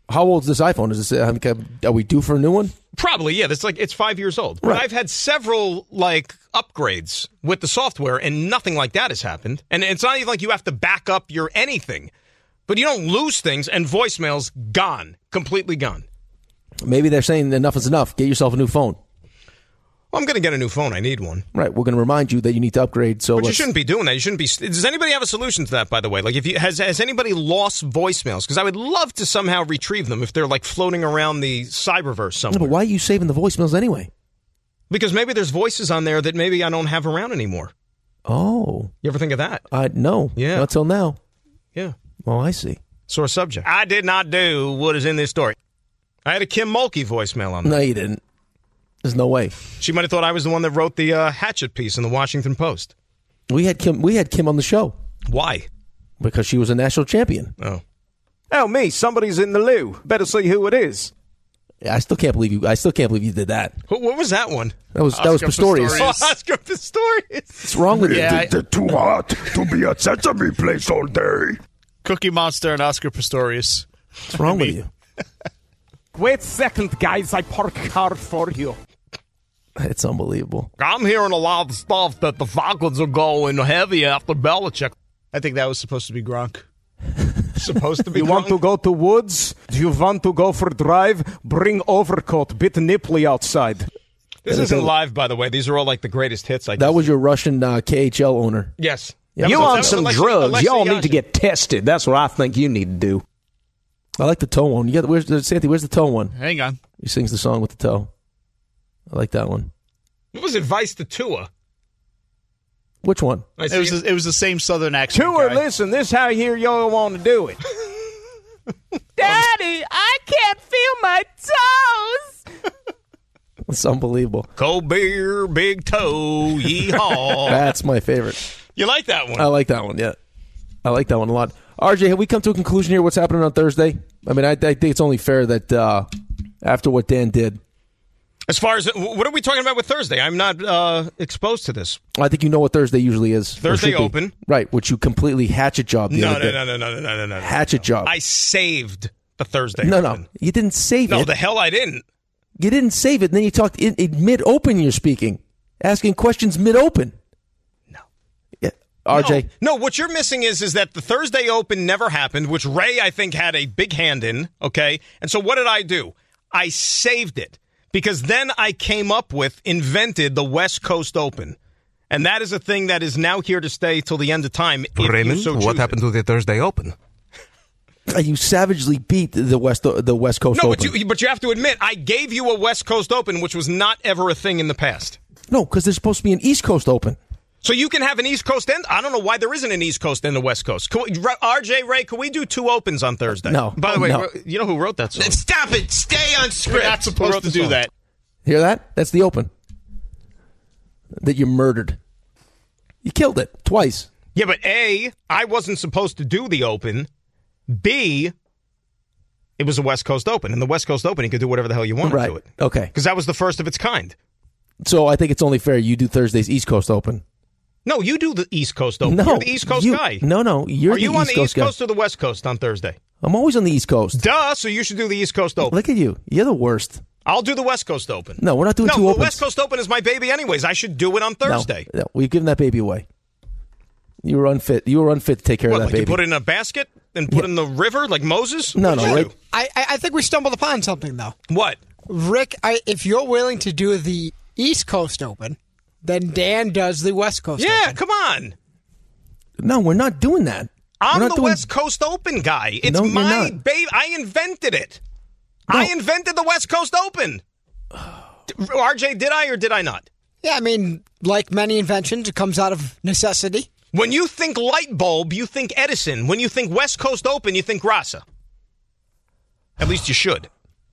[SPEAKER 7] How old is this iPhone? Is this? Are we due for a new one?
[SPEAKER 4] Probably, yeah. That's like it's five years old. But
[SPEAKER 7] Right.
[SPEAKER 4] I've had several like upgrades with the software, and nothing like that has happened. And it's not even like you have to back up your anything, but you don't lose things. And voicemails gone, completely gone.
[SPEAKER 7] Maybe they're saying enough is enough. Get yourself a new phone.
[SPEAKER 4] Well, I'm going to get a new phone. I need one.
[SPEAKER 7] Right. We're going to remind you that you need to upgrade. So
[SPEAKER 4] But you
[SPEAKER 7] let's-
[SPEAKER 4] shouldn't be doing that. You shouldn't be. Does anybody have a solution to that? By the way, like if you has has anybody lost voicemails? Because I would love to somehow retrieve them if they're like floating around the cyberverse somewhere.
[SPEAKER 7] No, but why are you saving the voicemails anyway?
[SPEAKER 4] Because maybe there's voices on there that maybe I don't have around anymore.
[SPEAKER 7] Oh.
[SPEAKER 4] You ever think of that?
[SPEAKER 7] I no.
[SPEAKER 4] Yeah.
[SPEAKER 7] Not till now.
[SPEAKER 4] Yeah.
[SPEAKER 7] Oh, I see.
[SPEAKER 4] Sore subject. I did not do what is in this story. I had a Kim Mulkey voicemail on
[SPEAKER 7] No,
[SPEAKER 4] there.
[SPEAKER 7] you didn't. There's no way.
[SPEAKER 4] She might have thought I was the one that wrote the uh, Hatchet piece in the Washington Post.
[SPEAKER 7] We had Kim. We had Kim on the show
[SPEAKER 4] Why?
[SPEAKER 7] because she was a national champion.
[SPEAKER 4] Oh.
[SPEAKER 15] Oh, me, somebody's in the loo. Better see who it is.
[SPEAKER 7] Yeah, I still can't believe you. I still can't believe you did that.
[SPEAKER 4] What, what was that one?
[SPEAKER 7] That was that was Pistorius.
[SPEAKER 4] Oh, Oscar Pistorius.
[SPEAKER 7] What's wrong with
[SPEAKER 6] Yeah,
[SPEAKER 7] you?
[SPEAKER 6] I-
[SPEAKER 2] too hot to be at Sesame Place all day.
[SPEAKER 6] Cookie Monster and Oscar Pistorius.
[SPEAKER 7] What's wrong with you?
[SPEAKER 15] Wait a second, guys. I park car for you.
[SPEAKER 7] It's unbelievable.
[SPEAKER 4] I'm hearing a lot of stuff that the Falcons are going heavy after Belichick.
[SPEAKER 6] I think that was supposed to be Gronk.
[SPEAKER 4] Supposed to be
[SPEAKER 15] You want
[SPEAKER 4] drunk?
[SPEAKER 15] to go to woods? Do you want to go for drive? Bring overcoat. Bit nipply outside.
[SPEAKER 4] This isn't live, by the way. These are all like the greatest hits. I
[SPEAKER 7] That was your Russian uh, K H L owner.
[SPEAKER 4] Yes.
[SPEAKER 7] Yeah,
[SPEAKER 15] You
[SPEAKER 7] that was-
[SPEAKER 15] want
[SPEAKER 7] that was
[SPEAKER 15] some
[SPEAKER 4] Alexei-
[SPEAKER 15] drugs?
[SPEAKER 4] Alexei
[SPEAKER 15] Y'all need to
[SPEAKER 4] Yashin.
[SPEAKER 15] get tested. That's what I think you need to do.
[SPEAKER 7] I like the toe one. You got where's the Santi? Where's the toe one?
[SPEAKER 6] Hang on.
[SPEAKER 7] He sings the song with the toe. I like that one.
[SPEAKER 4] What was advice to Tua?
[SPEAKER 7] Which one?
[SPEAKER 4] I
[SPEAKER 6] It
[SPEAKER 4] see
[SPEAKER 6] was
[SPEAKER 4] it.
[SPEAKER 6] the, it was the same Southern accent.
[SPEAKER 15] Tour,
[SPEAKER 6] guy.
[SPEAKER 15] listen, this how here y'all want to do it. Daddy, I can't feel my toes.
[SPEAKER 7] It's unbelievable.
[SPEAKER 4] Cold beer, big toe, yeehaw.
[SPEAKER 7] That's my favorite.
[SPEAKER 4] You like that one?
[SPEAKER 7] I like that one. Yeah, I like that one a lot. R J, have we come to a conclusion here? What's happening on Thursday? I mean, I, I think it's only fair that uh, after what Dan did,
[SPEAKER 4] As far as what are we talking about with Thursday? I'm not uh, exposed to this.
[SPEAKER 7] I think you know what Thursday usually is. or
[SPEAKER 4] Thursday
[SPEAKER 7] should be.
[SPEAKER 4] open.
[SPEAKER 7] Right? Which you completely hatchet job. The
[SPEAKER 4] No,
[SPEAKER 7] other
[SPEAKER 4] no,
[SPEAKER 7] day.
[SPEAKER 4] no, no, no, no, no, no, no.
[SPEAKER 7] Hatchet job.
[SPEAKER 4] I saved the Thursday.
[SPEAKER 7] no,
[SPEAKER 4] open.
[SPEAKER 7] no, you didn't save
[SPEAKER 4] No,
[SPEAKER 7] it.
[SPEAKER 4] the hell I didn't.
[SPEAKER 7] You didn't save it. And then you talked in, in mid-open. You're speaking, asking questions mid-open.
[SPEAKER 4] No.
[SPEAKER 7] Yeah, R J.
[SPEAKER 4] No, no, what you're missing is is that the Thursday Open never happened, which Ray, I think, had a big hand in, okay? And so what did I do? I saved it because then I came up with, invented the West Coast Open. And that is a thing that is now here to stay till the end of time. if you
[SPEAKER 2] Raymond,
[SPEAKER 4] so
[SPEAKER 2] what
[SPEAKER 4] choose
[SPEAKER 2] happened
[SPEAKER 4] it.
[SPEAKER 2] to the Thursday Open?
[SPEAKER 7] Uh, You savagely beat the West the West Coast
[SPEAKER 4] No,
[SPEAKER 7] Open.
[SPEAKER 4] but you, but you have to admit, I gave you a West Coast Open, which was not ever a thing in the past.
[SPEAKER 7] No, because there's supposed to be an East Coast Open.
[SPEAKER 4] So you can have an East Coast end? I don't know why there isn't an East Coast and a West Coast. Can we, R J, Ray, can we do two Opens on Thursday?
[SPEAKER 7] No.
[SPEAKER 4] By the way,
[SPEAKER 7] No.
[SPEAKER 4] you know who wrote that song?
[SPEAKER 10] Stop it. Stay on
[SPEAKER 6] We're
[SPEAKER 10] script.
[SPEAKER 6] not supposed to do that.
[SPEAKER 7] Hear that? That's the Open. That you murdered. You killed it twice.
[SPEAKER 4] Yeah, but A, I wasn't supposed to do the Open. B, it was a West Coast Open. And the West Coast Open, you could do whatever the hell you wanted
[SPEAKER 7] Right.
[SPEAKER 4] to it.
[SPEAKER 7] Okay.
[SPEAKER 4] Because that was the first of its kind.
[SPEAKER 7] So I think it's only fair you do Thursday's East Coast Open.
[SPEAKER 4] No, you do the East Coast Open.
[SPEAKER 7] No,
[SPEAKER 4] You're the East Coast
[SPEAKER 7] you-
[SPEAKER 4] guy.
[SPEAKER 7] No, no, you're
[SPEAKER 4] Are
[SPEAKER 7] the
[SPEAKER 4] you
[SPEAKER 7] East
[SPEAKER 4] on the
[SPEAKER 7] Coast
[SPEAKER 4] East
[SPEAKER 7] guy.
[SPEAKER 4] Coast or the West Coast on Thursday?
[SPEAKER 7] I'm always on the East Coast.
[SPEAKER 4] Duh, so you should do the East Coast Open.
[SPEAKER 7] Look at you. You're the worst.
[SPEAKER 4] I'll do the West Coast Open.
[SPEAKER 7] No, we're not doing
[SPEAKER 4] no,
[SPEAKER 7] two
[SPEAKER 4] the
[SPEAKER 7] opens.
[SPEAKER 4] West Coast Open is my baby anyways. I should do it on
[SPEAKER 7] No,
[SPEAKER 4] Thursday.
[SPEAKER 7] no, we've given that baby away. You were unfit. You were unfit to take care
[SPEAKER 4] What,
[SPEAKER 7] of that
[SPEAKER 4] like you
[SPEAKER 7] baby.
[SPEAKER 4] put it in a basket and put it in the river like Moses?
[SPEAKER 7] No,
[SPEAKER 4] What did
[SPEAKER 7] no,
[SPEAKER 4] you
[SPEAKER 7] right?
[SPEAKER 4] do?
[SPEAKER 9] I, I I think we stumbled upon something, though.
[SPEAKER 4] What?
[SPEAKER 9] Rick, I, if you're willing to do the East Coast Open, then Dan does the West Coast
[SPEAKER 4] Yeah,
[SPEAKER 9] Open.
[SPEAKER 4] come on.
[SPEAKER 7] No, we're not doing that.
[SPEAKER 4] I'm
[SPEAKER 7] We're
[SPEAKER 4] the
[SPEAKER 7] not doing-
[SPEAKER 4] West Coast Open guy. It's
[SPEAKER 7] No, you're
[SPEAKER 4] my
[SPEAKER 7] not.
[SPEAKER 4] baby. I invented it.
[SPEAKER 7] No.
[SPEAKER 4] I invented the West Coast Open. R J, did I or did I not?
[SPEAKER 9] Yeah, I mean, like many inventions, it comes out of necessity.
[SPEAKER 4] When you think light bulb, you think Edison. When you think West Coast Open, you think Rasa. At least you should.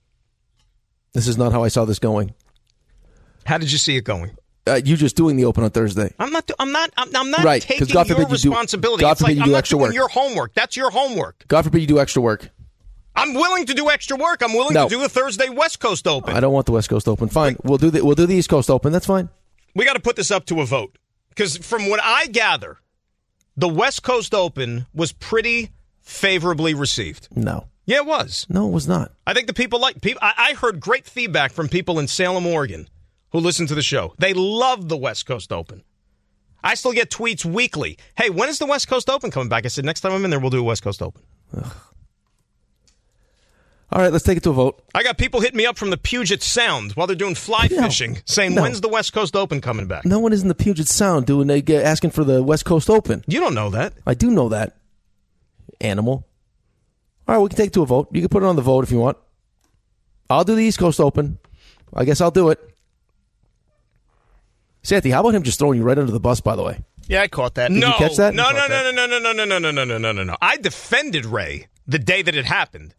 [SPEAKER 7] This is not how I saw this going.
[SPEAKER 4] How did you see it going?
[SPEAKER 7] Uh, you just doing the Open on Thursday.
[SPEAKER 4] I'm not. I'm not. I'm, I'm not
[SPEAKER 7] Right, 'cause
[SPEAKER 4] taking
[SPEAKER 7] God
[SPEAKER 4] your
[SPEAKER 7] forbid you do-
[SPEAKER 4] responsibility.
[SPEAKER 7] God
[SPEAKER 4] it's
[SPEAKER 7] forbid
[SPEAKER 4] like
[SPEAKER 7] you
[SPEAKER 4] I'm
[SPEAKER 7] do
[SPEAKER 4] not
[SPEAKER 7] extra
[SPEAKER 4] doing
[SPEAKER 7] work.
[SPEAKER 4] your homework. That's your homework.
[SPEAKER 7] God forbid you do extra work.
[SPEAKER 4] I'm willing to do extra work. I'm willing
[SPEAKER 7] No.
[SPEAKER 4] to do the Thursday West Coast Open.
[SPEAKER 7] I don't want the West Coast Open. Fine, we'll do the we'll do the East Coast Open. That's fine.
[SPEAKER 4] We got to put this up to a vote because from what I gather, the West Coast Open was pretty favorably received.
[SPEAKER 7] No,
[SPEAKER 4] Yeah, it was.
[SPEAKER 7] No, it was not.
[SPEAKER 4] I think the people like people. I, I heard great feedback from people in Salem, Oregon, who listen to the show. They love the West Coast Open. I still get tweets weekly. Hey, when is the West Coast Open coming back? I said, next time I'm in there, we'll do a West Coast Open.
[SPEAKER 7] Ugh. All right, let's take it to a vote.
[SPEAKER 4] I got people hitting me up from the Puget Sound while they're doing fly
[SPEAKER 7] No.
[SPEAKER 4] fishing, saying,
[SPEAKER 7] No.
[SPEAKER 4] when's the West Coast Open coming back?
[SPEAKER 7] No one is in the Puget Sound doing they get asking for the West Coast Open.
[SPEAKER 4] You don't know that.
[SPEAKER 7] I do know that. Animal. All right, we can take it to a vote. You can put it on the vote if you want. I'll do the East Coast Open. I guess I'll do it. Santi, how about him just throwing you right under the bus, by the way?
[SPEAKER 6] Yeah, I caught that.
[SPEAKER 7] Did
[SPEAKER 4] no,
[SPEAKER 7] you catch that?
[SPEAKER 4] No,
[SPEAKER 7] You
[SPEAKER 4] no,
[SPEAKER 7] caught
[SPEAKER 4] no,
[SPEAKER 7] that?
[SPEAKER 4] no, no, no, no, no, no, no, no, no, no, no. I defended Ray the day that it happened.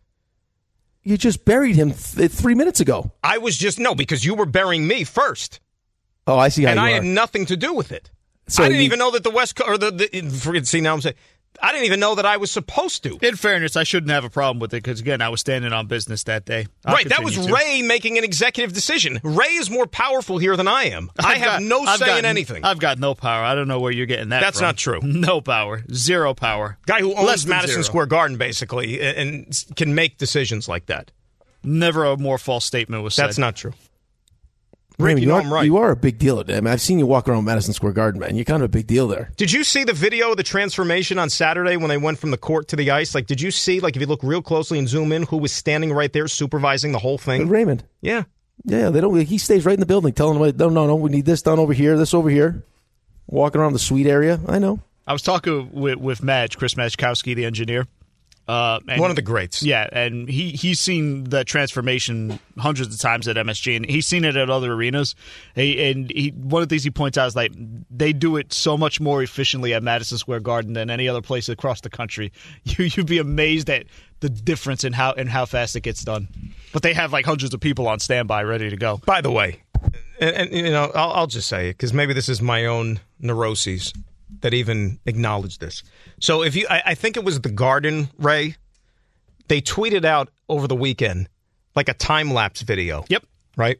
[SPEAKER 7] You just buried him th- three minutes ago.
[SPEAKER 4] I was just, no, because you were burying me first.
[SPEAKER 7] Oh, I see how
[SPEAKER 4] and
[SPEAKER 7] you
[SPEAKER 4] I
[SPEAKER 7] are.
[SPEAKER 4] had nothing to do with it.
[SPEAKER 7] So
[SPEAKER 4] I didn't
[SPEAKER 7] you-
[SPEAKER 4] even know that the West Coast, or the, the, forget, see, now I'm saying, I didn't even know that I was supposed to.
[SPEAKER 6] In fairness, I shouldn't have a problem with it because, again, I was standing on business that day. I'll
[SPEAKER 4] right, that was
[SPEAKER 6] continue to.
[SPEAKER 4] Ray making an executive decision. Ray is more powerful here than I am. I
[SPEAKER 6] I've
[SPEAKER 4] have
[SPEAKER 6] got-
[SPEAKER 4] no
[SPEAKER 6] I've
[SPEAKER 4] say
[SPEAKER 6] got-
[SPEAKER 4] in anything.
[SPEAKER 6] I've got no power. I don't know where you're getting that
[SPEAKER 4] That's
[SPEAKER 6] from.
[SPEAKER 4] not true.
[SPEAKER 6] No power. Zero power.
[SPEAKER 4] Guy who
[SPEAKER 6] Less
[SPEAKER 4] owns
[SPEAKER 6] than
[SPEAKER 4] Madison
[SPEAKER 6] zero.
[SPEAKER 4] Square Garden, basically, and and can make decisions like that.
[SPEAKER 6] Never a more false statement was said.
[SPEAKER 4] That's not true.
[SPEAKER 7] Raymond,
[SPEAKER 4] Rick, you
[SPEAKER 7] you,
[SPEAKER 4] know
[SPEAKER 7] are,
[SPEAKER 4] I'm right.
[SPEAKER 7] you are a big deal. I mean, I've seen you walk around Madison Square Garden, man. You're kind of a big deal there.
[SPEAKER 4] Did you see the video of the transformation on Saturday when they went from the court to the ice? Like, did you see, like, if you look real closely and zoom in, who was standing right there supervising the whole thing?
[SPEAKER 7] But Raymond.
[SPEAKER 4] Yeah.
[SPEAKER 7] Yeah, they don't. He stays right in the building, telling them, "No, no, no, we need this done over here, this over here." Walking around the suite area. I know.
[SPEAKER 6] I was talking with, with Madge, Chris Majkowski, the engineer. Uh, and,
[SPEAKER 4] One of the greats.
[SPEAKER 6] Yeah, and he, he's seen the transformation hundreds of times at M S G, and he's seen it at other arenas. He, and he, one of the things he points out is like they do it so much more efficiently at Madison Square Garden than any other place across the country. You, you'd be amazed at the difference in how in how fast it gets done. But they have like hundreds of people on standby ready to go.
[SPEAKER 4] By the way, and, and you know, I'll, I'll just say it because maybe this is my own neuroses that even acknowledge this. So if you, I, I think it was the Garden, Ray, they tweeted out over the weekend like a time-lapse video.
[SPEAKER 6] Yep.
[SPEAKER 4] Right?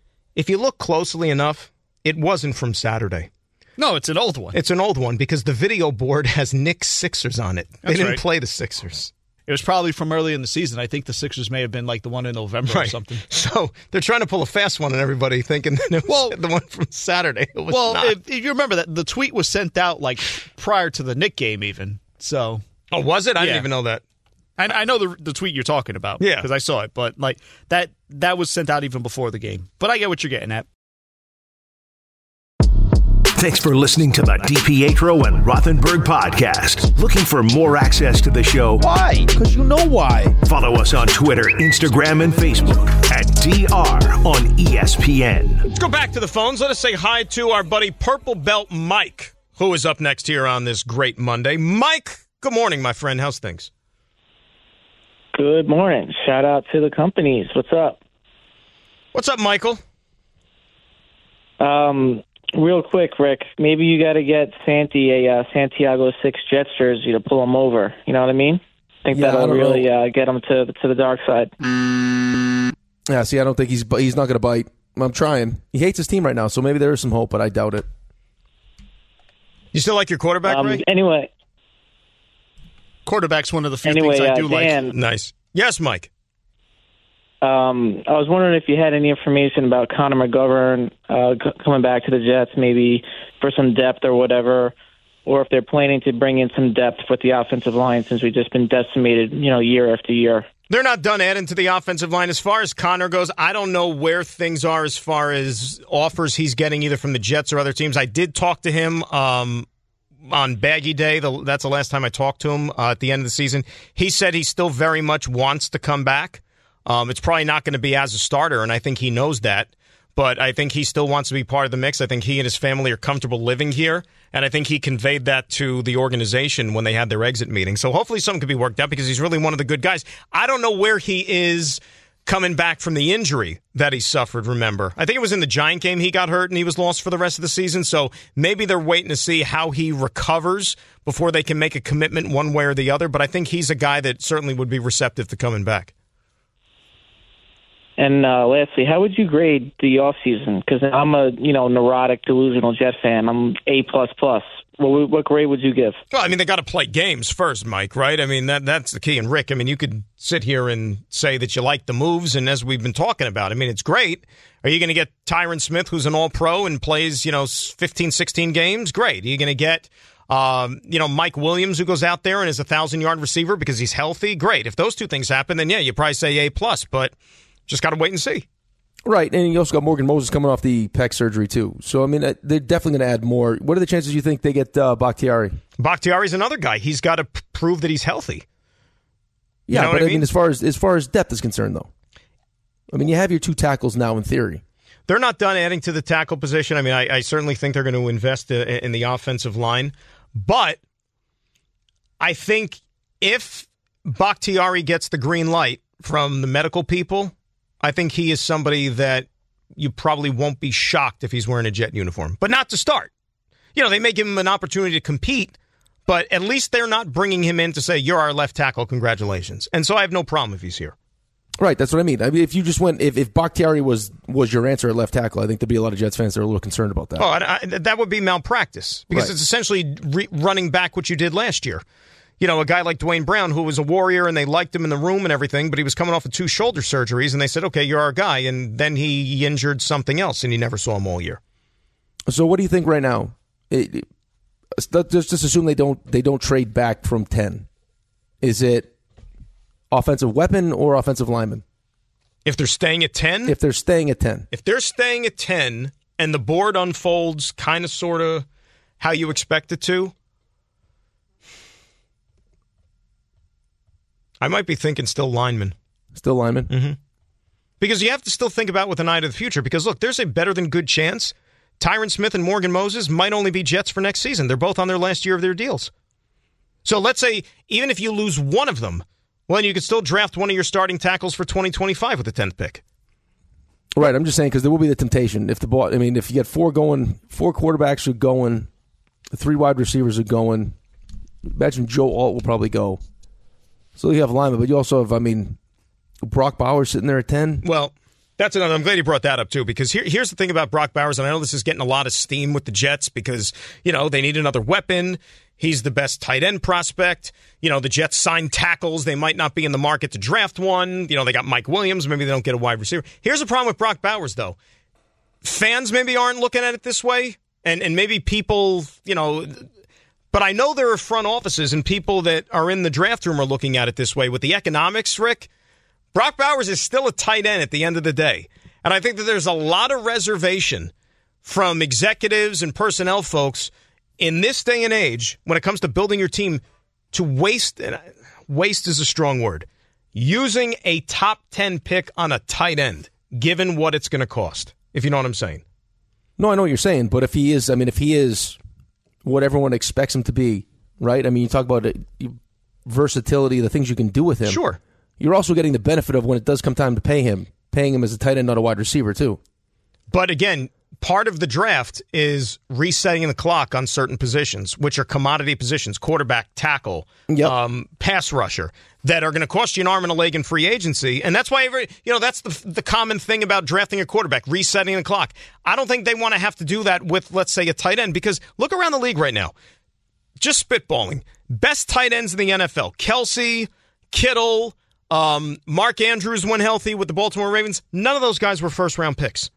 [SPEAKER 4] If you look closely enough, it wasn't from Saturday.
[SPEAKER 6] No, it's an old one.
[SPEAKER 4] It's an old one because the video board has Knicks Sixers on it. They
[SPEAKER 6] That's
[SPEAKER 4] didn't
[SPEAKER 6] right.
[SPEAKER 4] play the Sixers.
[SPEAKER 6] It was probably from early in the season. I think the Sixers may have been like the one in November or
[SPEAKER 4] Right.
[SPEAKER 6] something.
[SPEAKER 4] So they're trying to pull a fast one on everybody thinking that it was
[SPEAKER 6] Well-
[SPEAKER 4] the one from Saturday. It was
[SPEAKER 6] Well,
[SPEAKER 4] not.
[SPEAKER 6] if, if you remember that the tweet was sent out like prior to the Knick game, even. So,
[SPEAKER 4] oh, was it? I
[SPEAKER 6] Yeah.
[SPEAKER 4] didn't even know that.
[SPEAKER 6] I, I know the the tweet you're talking about.
[SPEAKER 4] Yeah.
[SPEAKER 6] because I saw it. But like that that was sent out even before the game. But I get what you're getting at.
[SPEAKER 5] Thanks for listening to the DiPietro and Rothenberg podcast. Looking for more access to the show?
[SPEAKER 7] Why? Because you know why.
[SPEAKER 5] Follow us on Twitter, Instagram, and Facebook at D R on E S P N.
[SPEAKER 4] Let's go back to the phones. Let us say hi to our buddy Purple Belt Mike, who is up next here on this great Monday. Mike, good morning, my friend. How's things?
[SPEAKER 16] Good morning. Shout out to the companies. What's up?
[SPEAKER 4] What's up, Michael?
[SPEAKER 16] Um, real quick, Rick. Maybe you got to get Santi a uh, Santiago Six Jets jersey to pull him over. You know what I mean? I think
[SPEAKER 7] Yeah, I
[SPEAKER 16] that'll
[SPEAKER 7] don't
[SPEAKER 16] really uh, get him to to the dark side.
[SPEAKER 7] Yeah, see, I don't think he's he's not going to bite. I'm trying. He hates his team right now, so maybe there is some hope, but I doubt it.
[SPEAKER 4] You still like your quarterback,
[SPEAKER 16] Um,
[SPEAKER 4] Ray?
[SPEAKER 16] anyway,
[SPEAKER 6] Quarterback's one of the few
[SPEAKER 16] Anyway,
[SPEAKER 6] things I
[SPEAKER 16] uh,
[SPEAKER 6] do
[SPEAKER 16] Dan-
[SPEAKER 6] like.
[SPEAKER 4] Nice. Yes, Mike.
[SPEAKER 16] um, I was wondering if you had any information about Connor McGovern uh, c- coming back to the Jets, maybe for some depth or whatever, or if they're planning to bring in some depth with the offensive line since we've just been decimated, you know, year after year.
[SPEAKER 4] They're not done adding to the offensive line. As far as Connor goes, I don't know where things are as far as offers he's getting either from the Jets or other teams. I did talk to him um, on Baggy Day. The, that's the last time I talked to him uh, at the end of the season. He said he still very much wants to come back. Um, it's probably not going to be as a starter, and I think he knows that. But I think he still wants to be part of the mix. I think he and his family are comfortable living here, and I think he conveyed that to the organization when they had their exit meeting. So hopefully something could be worked out because he's really one of the good guys. I don't know where he is coming back from the injury that he suffered, remember. I think it was in the Giant game he got hurt and he was lost for the rest of the season. So maybe they're waiting to see how he recovers before they can make a commitment one way or the other. But I think he's a guy that certainly would be receptive to coming back.
[SPEAKER 16] And uh, lastly, how would you grade the offseason? Because I'm a you know neurotic, delusional Jet fan. I'm A plus plus. What, what grade would you give?
[SPEAKER 4] Well, I mean, they got to play games first, Mike, right? I mean, that that's the key. And Rick, I mean, you could sit here and say that you like the moves, and as we've been talking about, I mean, it's great. Are you going to get Tyron Smith, who's an all-pro and plays, you know, fifteen, sixteen games? Great. Are you going to get, um, you know, Mike Williams, who goes out there and is a thousand-yard receiver because he's healthy? Great. If those two things happen, then, yeah, you probably say A plus, but just got to wait and see.
[SPEAKER 7] Right, and you also got Morgan Moses coming off the pec surgery, too. So, I mean, they're definitely going to add more. What are the chances you think they get uh, Bakhtiari?
[SPEAKER 4] Bakhtiari's another guy. He's got to p- prove that he's healthy. You
[SPEAKER 7] yeah,
[SPEAKER 4] know
[SPEAKER 7] but
[SPEAKER 4] I
[SPEAKER 7] I
[SPEAKER 4] mean?
[SPEAKER 7] mean, as far as as far as depth is concerned, though, I mean, you have your two tackles now in theory.
[SPEAKER 4] They're not done adding to the tackle position. I mean, I, I certainly think they're going to invest in, in the offensive line. But I think if Bakhtiari gets the green light from the medical people, I think he is somebody that you probably won't be shocked if he's wearing a Jet uniform. But not to start. You know, they may give him an opportunity to compete, but at least they're not bringing him in to say, you're our left tackle, congratulations. And so I have no problem if he's here.
[SPEAKER 7] Right, that's what I mean. I mean, if you just went, if, if Bakhtiari was was your answer at left tackle, I think there'd be a lot of Jets fans that are a little concerned about that.
[SPEAKER 4] Oh, I, I, that would be malpractice because
[SPEAKER 7] Right.
[SPEAKER 4] it's essentially re- running back what you did last year. You know, a guy like Dwayne Brown, who was a warrior and they liked him in the room and everything, but he was coming off of two shoulder surgeries and they said, okay, you're our guy. And then he injured something else and you never saw him all year.
[SPEAKER 7] So what do you think right now? It, it, just, just assume they don't they don't trade back from ten. Is it offensive weapon or offensive lineman?
[SPEAKER 4] If they're staying at ten?
[SPEAKER 7] If they're staying at ten.
[SPEAKER 4] If they're staying at ten and the board unfolds kind of sort of how you expect it to, I might be thinking still lineman.
[SPEAKER 7] Still lineman?
[SPEAKER 4] Mm-hmm. Because you have to still think about with an eye to the future. Because, look, there's a better than good chance Tyron Smith and Morgan Moses might only be Jets for next season. They're both on their last year of their deals. So let's say even if you lose one of them, well, then you could still draft one of your starting tackles for twenty twenty-five with the tenth pick.
[SPEAKER 7] Right, I'm just saying because there will be the temptation. If the ball, I mean, if you get four going, four quarterbacks are going, three wide receivers are going, imagine Joe Alt will probably go. So you have linemen, but you also have, I mean, Brock Bowers sitting there at ten.
[SPEAKER 4] Well, that's another. I'm glad you brought that up, too, because here, here's the thing about Brock Bowers, and I know this is getting a lot of steam with the Jets because, you know, they need another weapon. He's the best tight end prospect. You know, the Jets signed tackles. They might not be in the market to draft one. You know, they got Mike Williams. Maybe they don't get a wide receiver. Here's the problem with Brock Bowers, though. Fans maybe aren't looking at it this way, and, and maybe people, you know... But I know there are front offices and people that are in the draft room are looking at it this way. With the economics, Rick, Brock Bowers is still a tight end at the end of the day. And I think that there's a lot of reservation from executives and personnel folks in this day and age when it comes to building your team to waste, and waste is a strong word, using a top ten pick on a tight end, given what it's going to cost, if you know what I'm saying.
[SPEAKER 7] No, I know what you're saying, but if he is, I mean, if he is what everyone expects him to be, right? I mean, you talk about it, versatility, the things you can do with him.
[SPEAKER 4] Sure.
[SPEAKER 7] You're also getting the benefit of when it does come time to pay him, paying him as a tight end, not a wide receiver, too.
[SPEAKER 4] But again, part of the draft is resetting the clock on certain positions, which are commodity positions, quarterback, tackle,
[SPEAKER 7] yep.
[SPEAKER 4] um, pass rusher, that are going to cost you an arm and a leg in free agency. And that's why, every, you know, that's the the common thing about drafting a quarterback, resetting the clock. I don't think they want to have to do that with, let's say, a tight end, because look around the league right now. Just spitballing. Best tight ends in the N F L. Kelsey, Kittle, um, Mark Andrews when healthy with the Baltimore Ravens. None of those guys were first-round picks.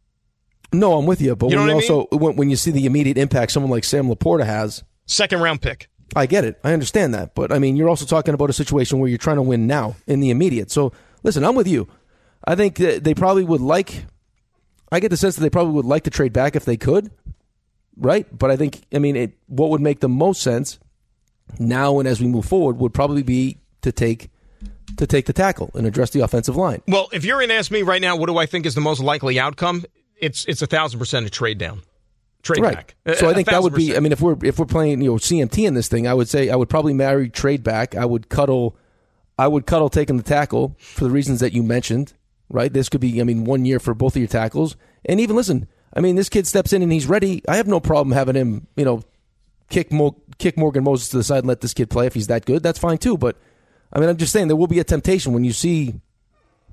[SPEAKER 7] No, I'm with you, but
[SPEAKER 4] you
[SPEAKER 7] when
[SPEAKER 4] know
[SPEAKER 7] you
[SPEAKER 4] what I
[SPEAKER 7] also when, when you see the immediate impact someone like Sam Laporta has,
[SPEAKER 4] second round pick.
[SPEAKER 7] I get it. I understand that, but I mean, you're also talking about a situation where you're trying to win now in the immediate. So, listen, I'm with you. I think that they probably would like. I get the sense that they probably would like to trade back if they could, right? But I think, I mean, it, what would make the most sense now and as we move forward would probably be to take to take the tackle and address the offensive line.
[SPEAKER 4] Well, if you're going to ask me right now, what do I think is the most likely outcome? It's it's a thousand percent a trade down, trade
[SPEAKER 7] right.
[SPEAKER 4] back.
[SPEAKER 7] So
[SPEAKER 4] a,
[SPEAKER 7] I think that would be.
[SPEAKER 4] percent.
[SPEAKER 7] I mean, if we're if we're playing, you know, C M T in this thing, I would say I would probably marry trade back. I would cuddle, I would cuddle taking the tackle for the reasons that you mentioned. Right, this could be. I mean, one year for both of your tackles, and even listen. I mean, this kid steps in and he's ready. I have no problem having him, you know, kick Mo- kick Morgan Moses to the side and let this kid play if he's that good. That's fine too. But I mean, I'm just saying there will be a temptation when you see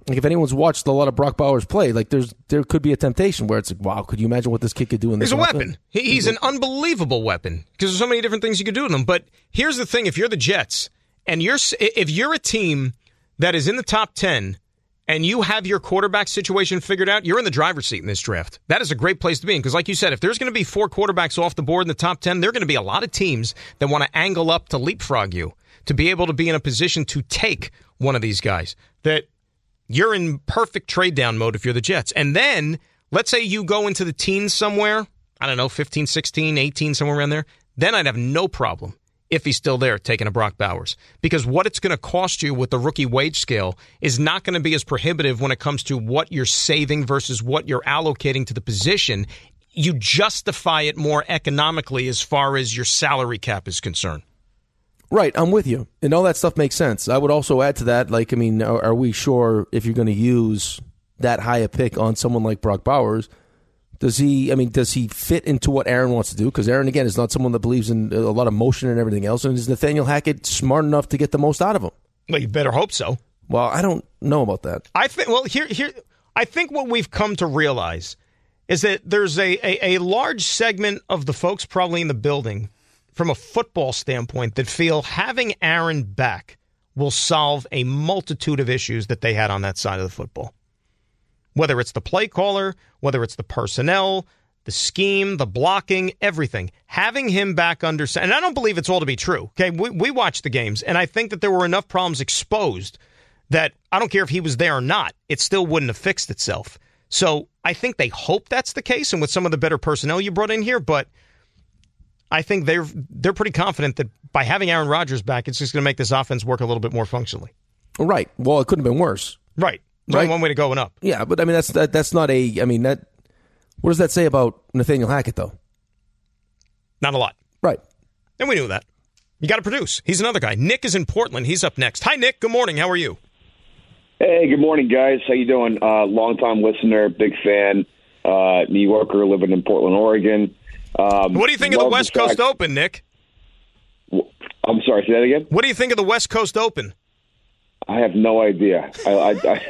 [SPEAKER 7] Like if anyone's watched a lot of Brock Bowers play, like there's there could be a temptation where it's like, wow, could you imagine what this kid could do in this?
[SPEAKER 4] He's a
[SPEAKER 7] offense?
[SPEAKER 4] weapon. He, he's an unbelievable weapon because there's so many different things you could do with him. But here's the thing: if you're the Jets and you're if you're a team that is in the top ten and you have your quarterback situation figured out, you're in the driver's seat in this draft. That is a great place to be in because, like you said, if there's going to be four quarterbacks off the board in the top ten, there are going to be a lot of teams that want to angle up to leapfrog you to be able to be in a position to take one of these guys that. You're in perfect trade-down mode if you're the Jets. And then, let's say you go into the teens somewhere, I don't know, fifteen, sixteen, eighteen, somewhere around there, then I'd have no problem, if he's still there, taking a Brock Bowers. Because what it's going to cost you with the rookie wage scale is not going to be as prohibitive when it comes to what you're saving versus what you're allocating to the position. You justify it more economically as far as your salary cap is concerned.
[SPEAKER 7] Right, I'm with you. And all that stuff makes sense. I would also add to that, like, I mean, are, are we sure if you're going to use that high a pick on someone like Brock Bowers, does he, I mean, does he fit into what Aaron wants to do? Because Aaron, again, is not someone that believes in a lot of motion and everything else. And is Nathaniel Hackett smart enough to get the most out of him?
[SPEAKER 4] Well, you better hope so.
[SPEAKER 7] Well, I don't know about that.
[SPEAKER 4] I think, well, here, here, I think what we've come to realize is that there's a, a, a large segment of the folks probably in the building from a football standpoint that feel having Aaron back will solve a multitude of issues that they had on that side of the football. Whether it's the play caller, whether it's the personnel, the scheme, the blocking, everything. Having him back under, and I don't believe it's all to be true. Okay, we, we watched the games, and I think that there were enough problems exposed that I don't care if he was there or not, it still wouldn't have fixed itself. So I think they hope that's the case, and with some of the better personnel you brought in here, but I think they're they're pretty confident that by having Aaron Rodgers back, it's just going to make this offense work a little bit more functionally.
[SPEAKER 7] Right. Well, it couldn't have been worse.
[SPEAKER 4] Right. There's only one way to going up.
[SPEAKER 7] Yeah, but I mean that's that, that's not a. I mean that. What does that say about Nathaniel Hackett, though?
[SPEAKER 4] Not a lot.
[SPEAKER 7] Right.
[SPEAKER 4] And we knew that. You got to produce. He's another guy. Nick is in Portland. He's up next. Hi, Nick. Good morning. How are you?
[SPEAKER 17] Hey, good morning, guys. How you doing? Uh, long-time listener, big fan, uh, New Yorker, living in Portland, Oregon. Um,
[SPEAKER 4] what do you think of the West the Coast Open, Nick?
[SPEAKER 17] I'm sorry, say that again?
[SPEAKER 4] What do you think of the West Coast Open?
[SPEAKER 17] I have no idea. I, I,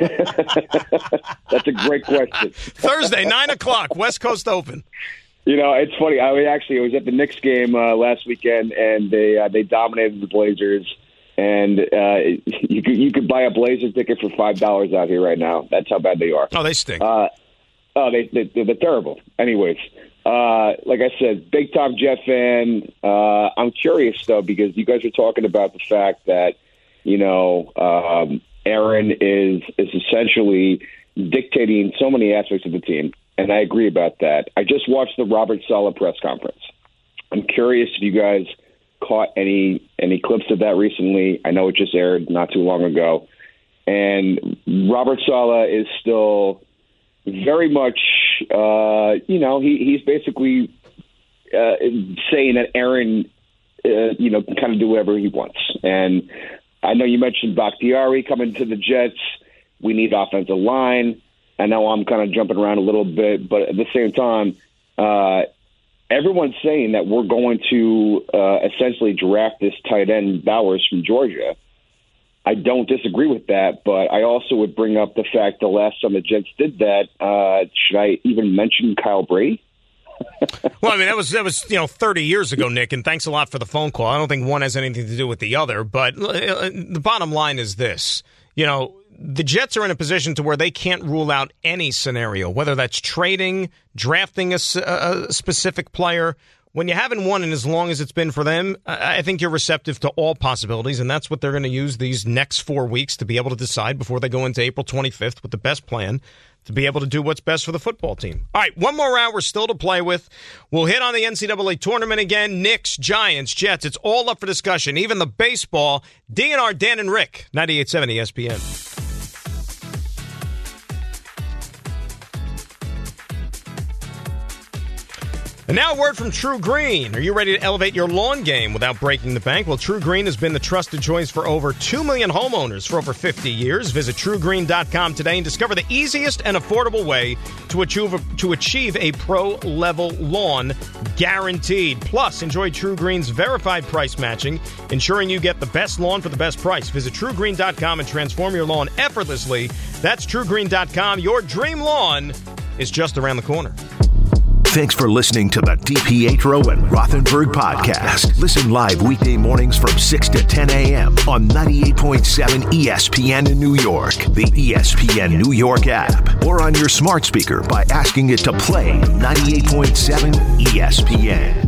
[SPEAKER 17] I That's a great question.
[SPEAKER 4] Thursday, nine o'clock, West Coast Open.
[SPEAKER 17] You know, it's funny. I was actually I was at the Knicks game uh, last weekend, and they uh, they dominated the Blazers. And uh, you could you could buy a Blazers ticket for five dollars out here right now. That's how bad they are.
[SPEAKER 4] Oh, they stink.
[SPEAKER 17] Uh, oh, they, they they're terrible. Anyways. Uh, like I said, big time Jet fan. Uh, I'm curious though because you guys were talking about the fact that you know um, Aaron is is essentially dictating so many aspects of the team, and I agree about that. I just watched the Robert Saleh press conference. I'm curious if you guys caught any any clips of that recently. I know it just aired not too long ago, and Robert Saleh is still very much, uh, you know, he, he's basically uh, saying that Aaron, uh, you know, can kind of do whatever he wants. And I know you mentioned Bakhtiari coming to the Jets. We need offensive line. I know I'm kind of jumping around a little bit, but at the same time, uh, everyone's saying that we're going to uh, essentially draft this tight end Bowers from Georgia. I don't disagree with that, but I also would bring up the fact the last time the Jets did that, uh, should I even mention Kyle Brady?
[SPEAKER 4] Well, I mean, that was, that was you know, thirty years ago, Nick, and thanks a lot for the phone call. I don't think one has anything to do with the other, but uh, the bottom line is this. You know, the Jets are in a position to where they can't rule out any scenario, whether that's trading, drafting a, a specific player. When you haven't won in as long as it's been for them, I think you're receptive to all possibilities, and that's what they're going to use these next four weeks to be able to decide before they go into April twenty-fifth with the best plan to be able to do what's best for the football team. All right, one more hour still to play with. We'll hit on the N C double A tournament again. Knicks, Giants, Jets. It's all up for discussion. Even the baseball. D N R, Dan and Rick, ninety-eight point seven E S P N. And now a word from True Green. Are you ready to elevate your lawn game without breaking the bank? Well, True Green has been the trusted choice for over two million homeowners for over fifty years. Visit true green dot com today and discover the easiest and affordable way to achieve a, to achieve a pro-level lawn guaranteed. Plus, enjoy True Green's verified price matching, ensuring you get the best lawn for the best price. Visit true green dot com and transform your lawn effortlessly. That's true green dot com. Your dream lawn is just around the corner.
[SPEAKER 5] Thanks for listening to the DiPietro and Rothenberg podcast. Listen live weekday mornings from six to ten a.m. on ninety-eight point seven E S P N in New York, the E S P N New York app, or on your smart speaker by asking it to play ninety-eight point seven E S P N.